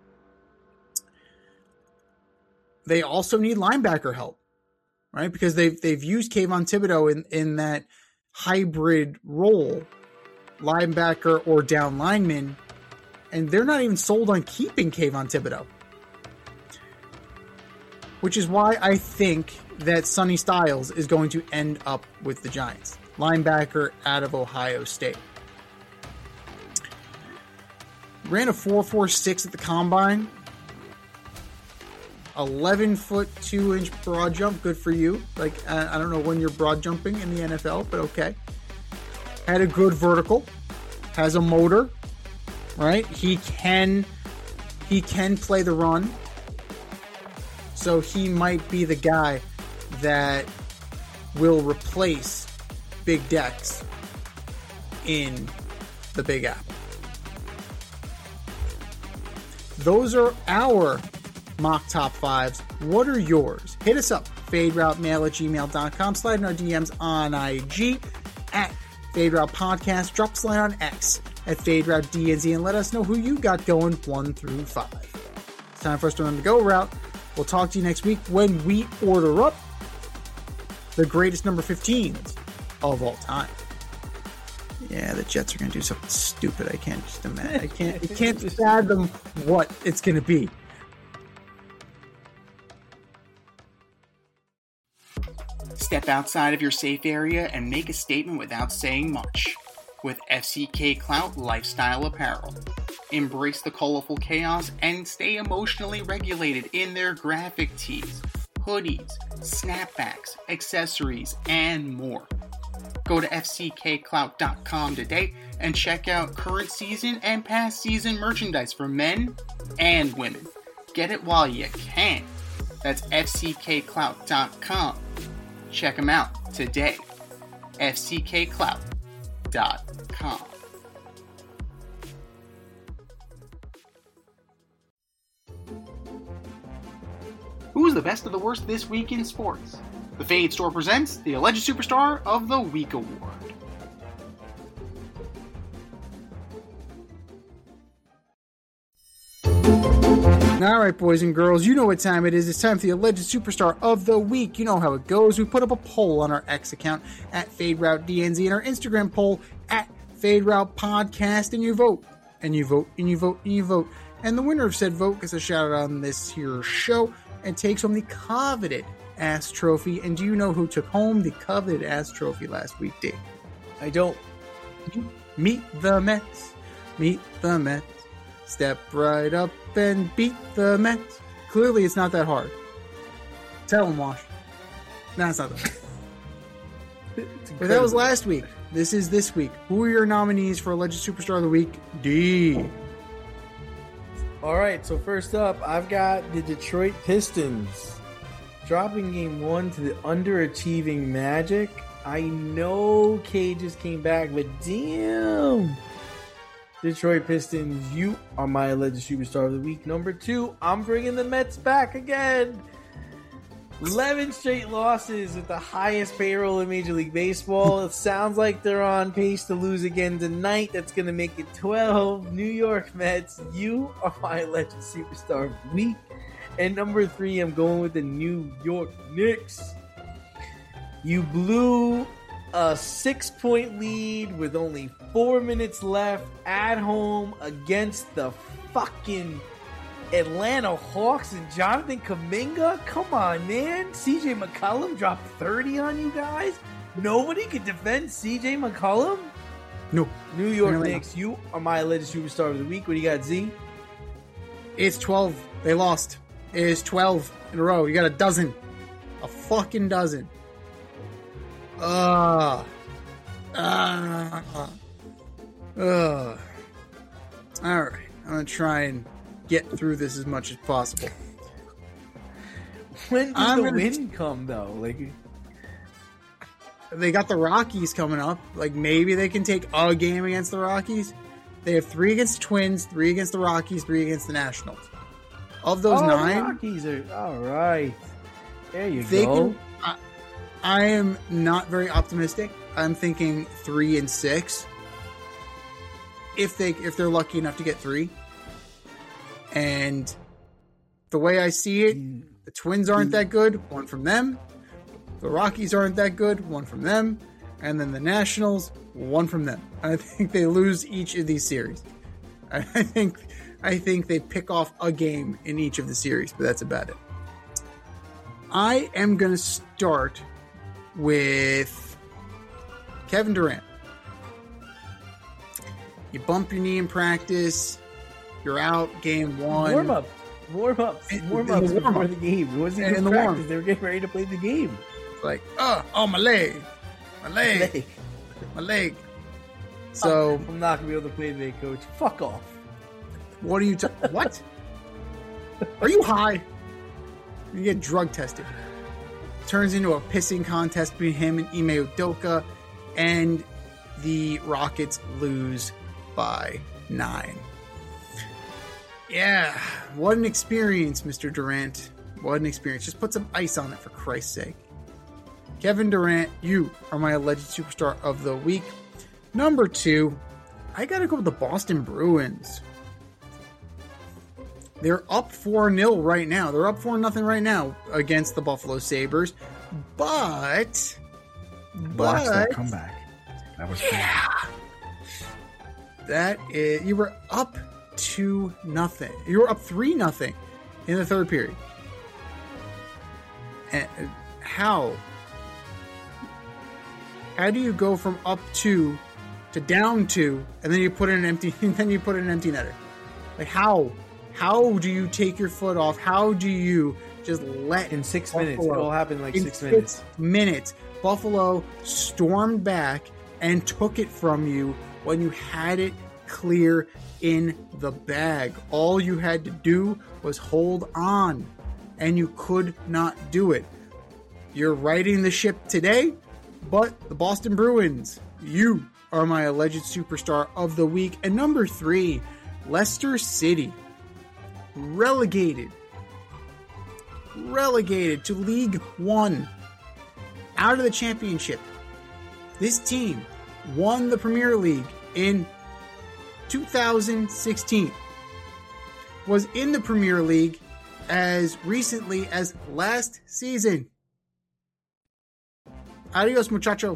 They also need linebacker help, right? Because they've used Kayvon Thibodeau in that hybrid role, linebacker or down lineman, and they're not even sold on keeping Kayvon Thibodeau. Which is why I think that Sonny Styles is going to end up with the Giants. Linebacker out of Ohio State. Ran a 4.46 at the combine. 11-foot 2-inch broad jump. Good for you. I don't know when you're broad jumping in the NFL, but okay. Had a good vertical. Has a motor. Right? He can play the run. So he might be the guy that will replace Big Dex in the Big Apple. Those are our mock top 5s. What are yours? Hit us up. FadeRouteMail@gmail.com. Slide in our DMs on IG at FadeRoute Podcast. Drop a line on X at FadeRouteDNZ and let us know who you got going 1 through 5. It's time for us to run the go route. We'll talk to you next week when we order up the greatest number 15s of all time. Yeah, the Jets are going to do something stupid. I can't just imagine. I can't fathom what it's going to be.
Step outside of your safe area and make a statement without saying much with FCK Clout Lifestyle Apparel. Embrace the colorful chaos and stay emotionally regulated in their graphic tees, hoodies, snapbacks, accessories, and more. Go to fckclout.com today and check out current season and past season merchandise for men and women. Get it while you can. That's fckclout.com. Check them out today. fckclout.com. Who's the best of the worst this week in sports? The Fade Store presents the Alleged Superstar of the Week Award.
All right, boys and girls, you know what time it is. It's time for the Alleged Superstar of the Week. You know how it goes. We put up a poll on our X account at FadeRouteDNZ and our Instagram poll at FadeRoutePodcast, and you vote. And you vote, and you vote, and you vote. And the winner of said vote gets a shout out on this here show and takes home the coveted ass trophy. And do you know who took home the coveted ass trophy last week, Dave?
I don't.
Meet the Mets. Meet the Mets. Step right up and beat the Mets. Clearly, it's not that hard. Tell them, Wash. No, it's not that hard. But that was last week. This is this week. Who are your nominees for Alleged Superstar of the Week? D.
All right, so first up, I've got the Detroit Pistons dropping game 1 to the underachieving Magic. I know Cade just came back, but damn. Detroit Pistons, you are my Alleged Superstar of the Week. Number 2, I'm bringing the Mets back again. 11 straight losses with the highest payroll in Major League Baseball. It sounds like they're on pace to lose again tonight. That's going to make it 12. New York Mets, you are my Alleged Superstar of the Week. And number 3, I'm going with the New York Knicks. You blew a 6-point lead with only 4 minutes left at home against the fucking Atlanta Hawks and Jonathan Kuminga. Come on, man. CJ McCollum dropped 30 on you guys. Nobody could defend CJ McCollum.
No.
New York Knicks, you are my Alleged Superstar of the Week. What do you got, Z?
It's 12. They lost. It is 12 in a row. You got a dozen. A fucking dozen. All right. I'm going to try and get through this as much as possible.
When does the win come, though? Like,
they got the Rockies coming up. Like, maybe they can take a game against the Rockies. They have 3 against the Twins, 3 against the Rockies, 3 against the Nationals. Of those 9,
the Rockies are all right. There you go.
I am not very optimistic. I'm thinking 3 and 6. If they're lucky enough to get 3. And the way I see it, the Twins aren't that good, 1 from them. The Rockies aren't that good, 1 from them. And then the Nationals, 1 from them. I think they lose each of these series. I think they pick off a game in each of the series, but that's about it. I am going to start with Kevin Durant. You bump your knee in practice. You're out game 1.
Warm-ups before the game. It wasn't even practice. They were getting ready to play the game.
It's like, oh, my leg. So
I'm not going to be able to play today, Coach. Fuck off.
What are you what? Are you high? You get drug tested. Turns into a pissing contest between him and Ime Udoka, and the Rockets lose by 9. Yeah, what an experience, Mr. Durant. What an experience. Just put some ice on it, for Christ's sake. Kevin Durant, you are my Alleged Superstar of the Week. Number 2, I gotta go with the Boston Bruins. They're up 4-0 right now. They're up 4-0 right now against the Buffalo Sabres. But
Watch that comeback. That was cool.
That is, you were up 2-0. You were up 3-0 in the third period. And how? How do you go from up 2 to down 2, and then you put in an empty netter? Like, how? How do you take your foot off? How do you just let
In 6
Buffalo,
minutes. It all happened in like
in
6 minutes.
6 minutes, Buffalo stormed back and took it from you when you had it clear in the bag. All you had to do was hold on, and you could not do it. You're righting the ship today, but the Boston Bruins, you are my alleged superstar of the week. And number 3, Leicester City, relegated to League One, out of the championship. This team won the Premier League in 2016, was in the Premier League as recently as last season. Adios, muchacho.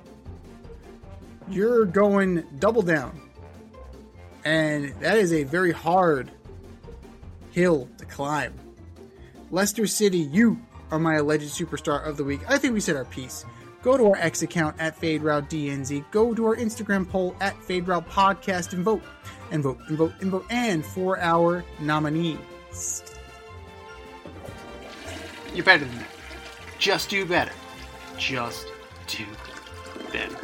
You're going double down. And that is a very hard hill to climb. Leicester City, you are my alleged superstar of the week. I think we said our piece. Go to our X account at FadeRouteDNZ. Go to our Instagram poll at FadeRoutePodcast and vote. And vote, and vote, and vote. And for our nominees.
You're better than that. Just do better. Just do better.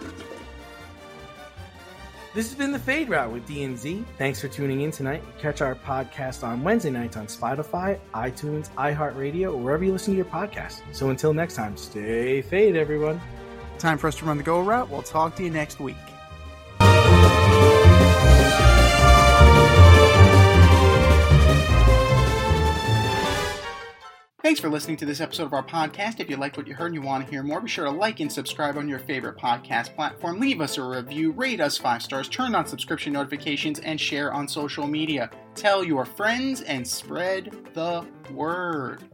This has been the Fade Route with DNZ. Thanks for tuning in tonight. Catch our podcast on Wednesday nights on Spotify, iTunes, iHeartRadio, or wherever you listen to your podcast. So until next time, stay fade, everyone.
Time for us to run the go route. We'll talk to you next week.
Thanks for listening to this episode of our podcast. If you liked what you heard and you want to hear more, be sure to like and subscribe on your favorite podcast platform. Leave us a review, rate us 5 stars, turn on subscription notifications, and share on social media. Tell your friends and spread the word.